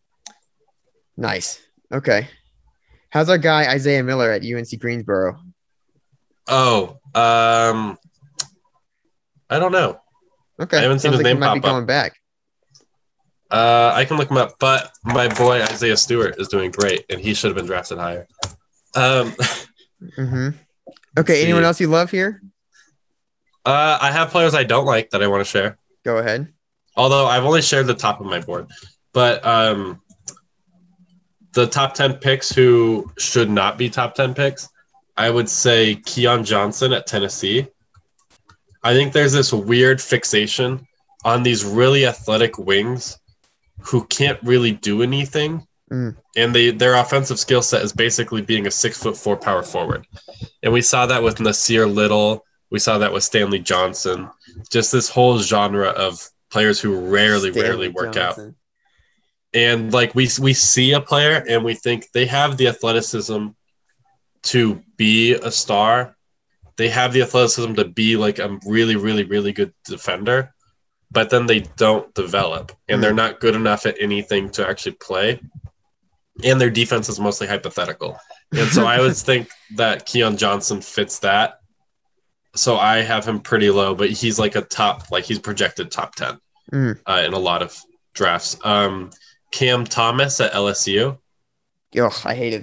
Nice. Okay. How's our guy Isaiah Miller at U N C Greensboro? Oh, um, I don't know. Okay. I haven't seen Sounds his like he name might be pop up. going back. Uh, I can look him up, but my boy Isaiah Stewart is doing great, and he should have been drafted higher. Um, Mm-hmm. Okay. Anyone see. else you love here? uh, I have players I don't like that I want to share. Go ahead. Although I've only shared the top of my board, but um, the top ten picks who should not be top ten picks, I would say Keon Johnson at Tennessee. I think there's this weird fixation on these really athletic wings who can't really do anything. Mm. And they their offensive skill set is basically being a six foot four power forward. And we saw that with Nasir Little. We saw that with Stanley Johnson. Just this whole genre of players who rarely, Stanley rarely work out. Johnson. And like we we see a player and we think they have the athleticism to be a star. They have the athleticism to be like a really, really, really good defender, but then they don't develop and they're not good enough at anything to actually play. And their defense is mostly hypothetical. And so I would think that Keon Johnson fits that. So I have him pretty low, but he's like a top, like he's projected top ten Mm. uh, in a lot of drafts. Um, Cam Thomas at L S U. Ugh, I hated that.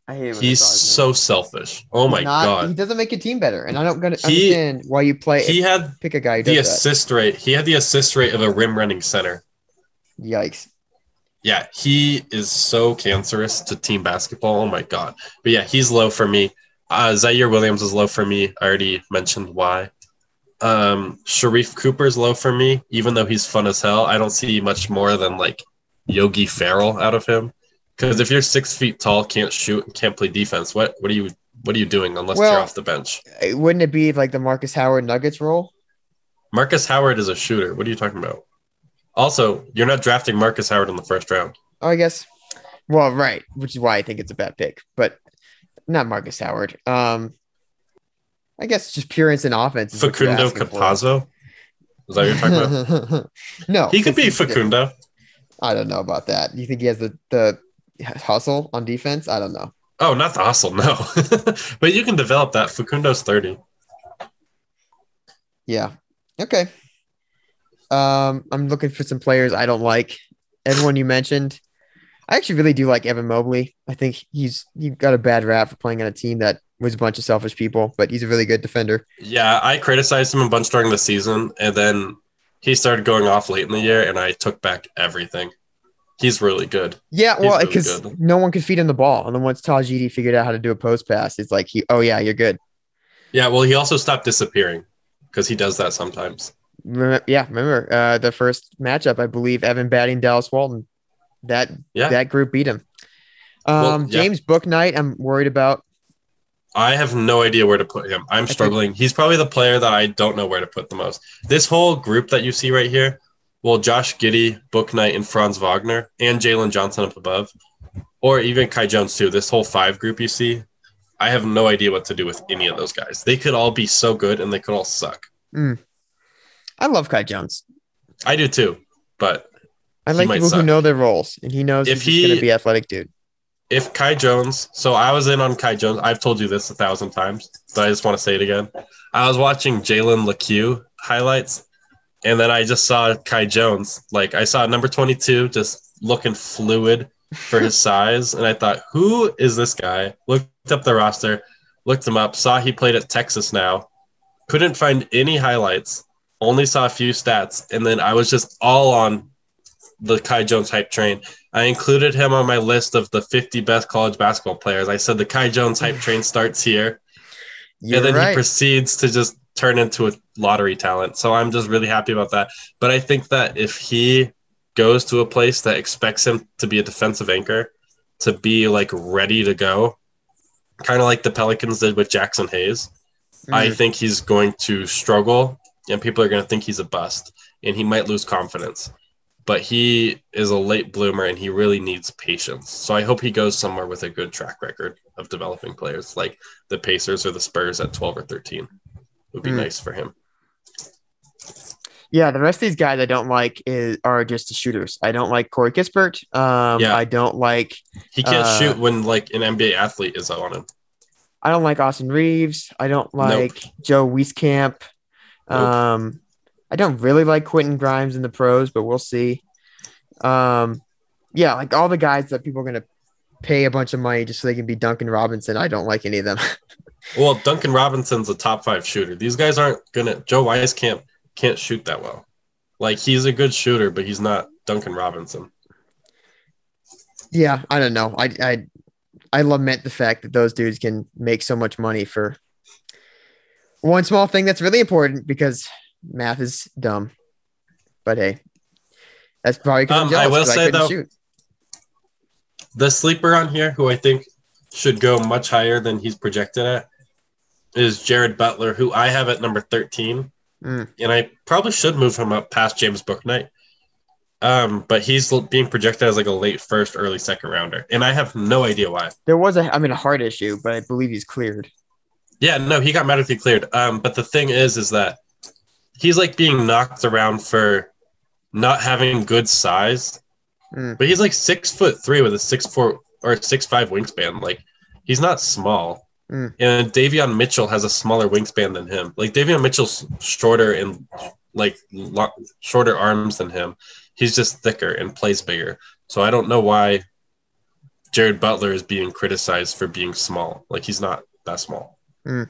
I hate it when He's it's always so me. selfish. Oh He's my not, god. He doesn't make your team better, and I don't gonna He- understand why you play. He had pick a guy who the does assist rate. He had the assist rate of a rim running center. that. Yikes. Yeah, he is so cancerous to team basketball. Oh my god. But yeah, he's low for me. Uh, Zaire Williams is low for me. I already mentioned why. Um, Sharif Cooper's low for me, even though he's fun as hell. I don't see much more than like Yogi Ferrell out of him. Because if you're six feet tall, can't shoot, and can't play defense, what what are you what are you doing unless Well- you're off the bench? Uh, Wouldn't it be like the Marcus Howard Nuggets role? Marcus Howard is a shooter. What are you talking about? Also, you're not drafting Marcus Howard in the first round. Oh, I guess. Well, right, which is why I think it's a bad pick, but not Marcus Howard. Um, I guess just pure instant offense. Is what you're Facundo asking for. Campazzo? Is that what you're talking about? No, He could be 'cause Facundo. I don't know about that. You think he has the the hustle on defense? I don't know. Oh, not the hustle, no. But you can develop that. Facundo's thirty. Yeah. Okay. Um, I'm looking for some players I don't like. Everyone you mentioned, I actually really do like Evan Mobley. I think he's he got a bad rap for playing on a team that was a bunch of selfish people, but he's a really good defender. Yeah, I criticized him a bunch during the season, and then he started going off late in the year, and I took back everything. He's really good. Yeah, He's well, really because good. no one could feed him the ball, and then once Tajidi figured out how to do a post pass, it's like he, oh yeah, you're good. Yeah, well, he also stopped disappearing because he does that sometimes. Remember, yeah, remember uh, the first matchup? I believe Evan batting Dallas Walton. That Yeah. that group beat him. Um, Well, yeah. James Bouknight, I'm worried about. I have no idea where to put him. I'm think- struggling. He's probably the player that I don't know where to put the most. This whole group that you see right here, well, Josh Giddey, Bouknight, and Franz Wagner, and Jalen Johnson up above, or even Kai Jones too. This whole five group you see, I have no idea what to do with any of those guys. They could all be so good, and they could all suck. I love Kai Jones. I do too, but I He like might people who suck. know their roles, and he knows If if he's going he- to be athletic, dude. if Kai Jones, so I was in on Kai Jones. I've told you this a thousand times, but I just want to say it again. I was watching Jalen LeCue highlights, and then I just saw Kai Jones. Like I saw number twenty-two just looking fluid for his size, and I thought, who is this guy? Looked up the roster, looked him up, saw he played at Texas now. Couldn't find any highlights, only saw a few stats, and then I was just all on the Kai Jones hype train. I included him on my list of the fifty best college basketball players. I said the Kai Jones hype train starts here. You're and then right. he proceeds to just turn into a lottery talent. So I'm just really happy about that. But I think that if he goes to a place that expects him to be a defensive anchor, to be like ready to go, kind of like the Pelicans did with Jackson Hayes, I Mm. think he's going to struggle and people are going to think he's a bust and he might lose confidence. But he is a late bloomer and he really needs patience. So I hope he goes somewhere with a good track record of developing players like the Pacers or the Spurs at twelve or thirteen. Would be Mm. nice for him. Yeah, the rest of these guys I don't like is are just the shooters. I don't like Corey Kispert. Um, Yeah. I don't like He can't Uh, shoot when like an N B A athlete is on him. I don't like Austin Reeves. I don't like Joe Wieskamp. Nope. Um, I don't really like Quentin Grimes in the pros, but we'll see. Um, yeah, like all the guys that people are gonna pay a bunch of money just so they can be Duncan Robinson. I don't like any of them. Well, Duncan Robinson's a top five shooter. These guys aren't gonna. Joe Wise can't can't shoot that well. Like he's a good shooter, but he's not Duncan Robinson. Yeah, I don't know. I I I lament the fact that those dudes can make so much money for one small thing that's really important because math is dumb. But hey, that's probably because Um, I'm jealous I will 'cause say, couldn't though, shoot. The sleeper on here, who I think should go much higher than he's projected at, is Jared Butler, who I have at number thirteen. Mm. And I probably should move him up past James Bouknight. Um, but he's l- being projected as like a late first, early second rounder. And I have no idea why. There was a I mean a heart issue, but I believe he's cleared. Yeah, no, he got medically cleared. Um, but the thing is, is that he's like being knocked around for not having good size. Mm. But he's like six foot three with a six four or six five wingspan. Like he's not small. Mm. And Davion Mitchell has a smaller wingspan than him. Like Davion Mitchell's shorter and like lo- shorter arms than him. He's just thicker and plays bigger. So I don't know why Jared Butler is being criticized for being small. Like, he's not that small. Mm.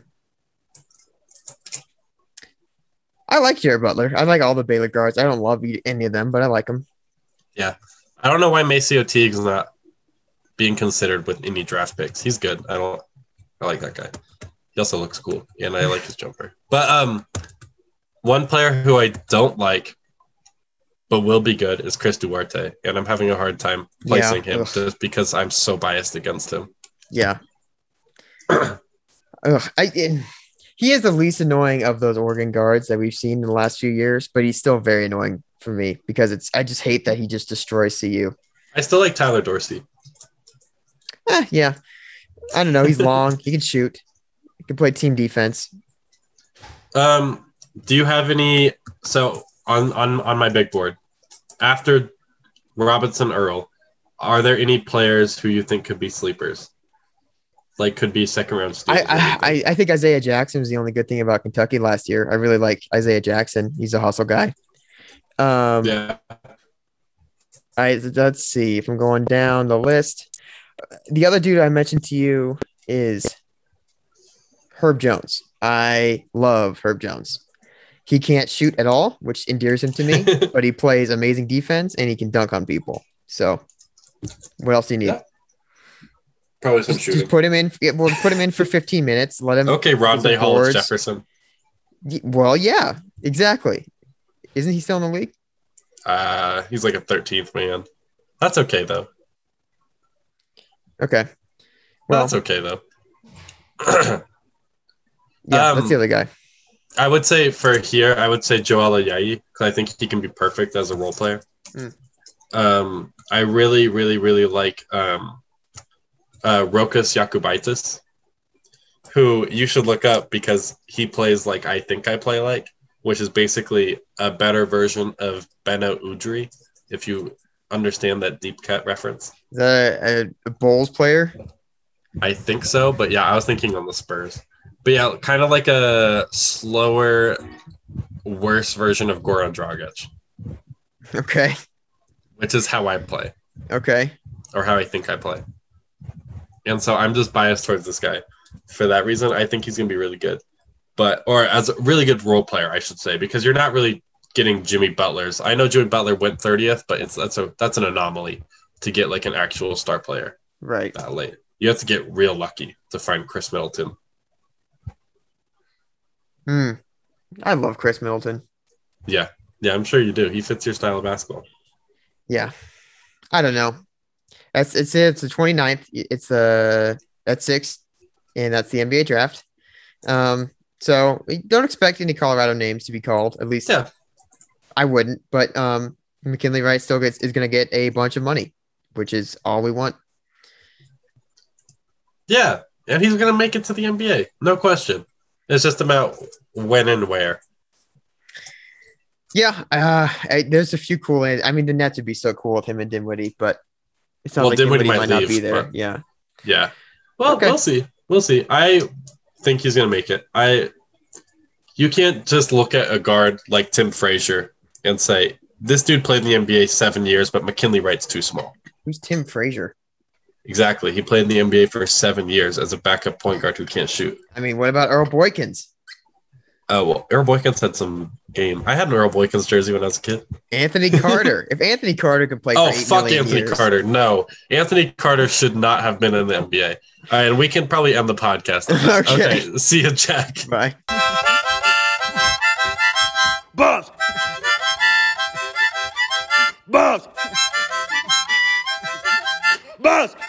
I like Jared Butler. I like all the Baylor guards. I don't love any of them, but I like them. Yeah. I don't know why Maceo Teague's not being considered with any draft picks. He's good. I don't I like that guy. He also looks cool, and I like his jumper. But um, one player who I don't like but will be good is Chris Duarte, and I'm having a hard time placing Yeah. him Ugh. just because I'm so biased against him. Yeah. Ugh, I, it- he is the least annoying of those Oregon guards that we've seen in the last few years, but he's still very annoying for me because it's. I just hate that he just destroys C U. I still like Tyler Dorsey. Eh, yeah. I don't know. He's long. He can shoot. He can play team defense. Um, do you have any? So on on on my big board, after Robinson Earl, are there any players who you think could be sleepers? Like, could be second round steals. I, I I I think Isaiah Jackson was the only good thing about Kentucky last year. I really like Isaiah Jackson. He's a hustle guy. Um, yeah. I let's see if I'm going down the list. The other dude I mentioned to you is Herb Jones. I love Herb Jones. He can't shoot at all, which endears him to me, but he plays amazing defense and he can dunk on people. So, what else do you need? Yeah. Probably some Just, shooting. just put him in. yeah, We'll put him in for fifteen minutes. Let him. Okay, get Rondé some Hollis boards. Jefferson. Y- Well, yeah, exactly. Isn't he still in the league? Uh, he's like a thirteenth man. That's okay though. Okay. Well, That's okay though. yeah, um, that's the other guy. I would say for here, I would say Joel Ayayi because I think he can be perfect as a role player. Mm. Um, I really, really, really like um, uh, Rokas Yakubaitis, who you should look up because he plays like I think I play like, which is basically a better version of Beno Udry, if you understand that deep cut reference. Is that a, a Bulls player? I think so, but yeah, I was thinking on the Spurs. But yeah, kind of like a slower, worse version of Goran Dragic, Okay. which is how I play, Okay. or how I think I play. And so I'm just biased towards this guy. For that reason, I think he's going to be really good. But, or as a really good role player, I should say, because you're not really getting Jimmy Butler's. I know Jimmy Butler went thirtieth, but it's that's a that's an anomaly to get like an actual star player Right. that late. You have to get real lucky to find Chris Middleton. Hmm. I love Chris Middleton. Yeah. Yeah, I'm sure you do. He fits your style of basketball. Yeah. I don't know. That's it's it's the twenty-ninth. It's the at six, and that's the N B A draft. Um, so we don't expect any Colorado names to be called. At least Yeah. I wouldn't. But um, McKinley Wright still gets is going to get a bunch of money, which is all we want. Yeah, and he's going to make it to the N B A. No question. It's just about when and where. Yeah, uh, I, there's a few cool. I mean, the Nets would be so cool with him and Dinwiddie, but it's not Well, like Dinwiddie Dinwiddie might might not leave, be there. but- Yeah. Yeah. Well, Okay. we'll see. We'll see. I think he's going to make it. I. You can't just look at a guard like Tim Frazier and say, this dude played in the N B A seven years, but McKinley Wright's too small. Who's Tim Frazier? Exactly. He played in the N B A for seven years as a backup point guard who can't shoot. I mean, what about Earl Boykins? Oh, well, Earl Boykins had some game. I had an Earl Boykins jersey when I was a kid. Anthony Carter. If Anthony Carter could play Oh, for eight fuck million Anthony years, Carter. No. Anthony Carter should not have been in the N B A. All right, and we can probably end the podcast. Okay. Okay. See you, Jack. Bye. Boss! Boss! Boss!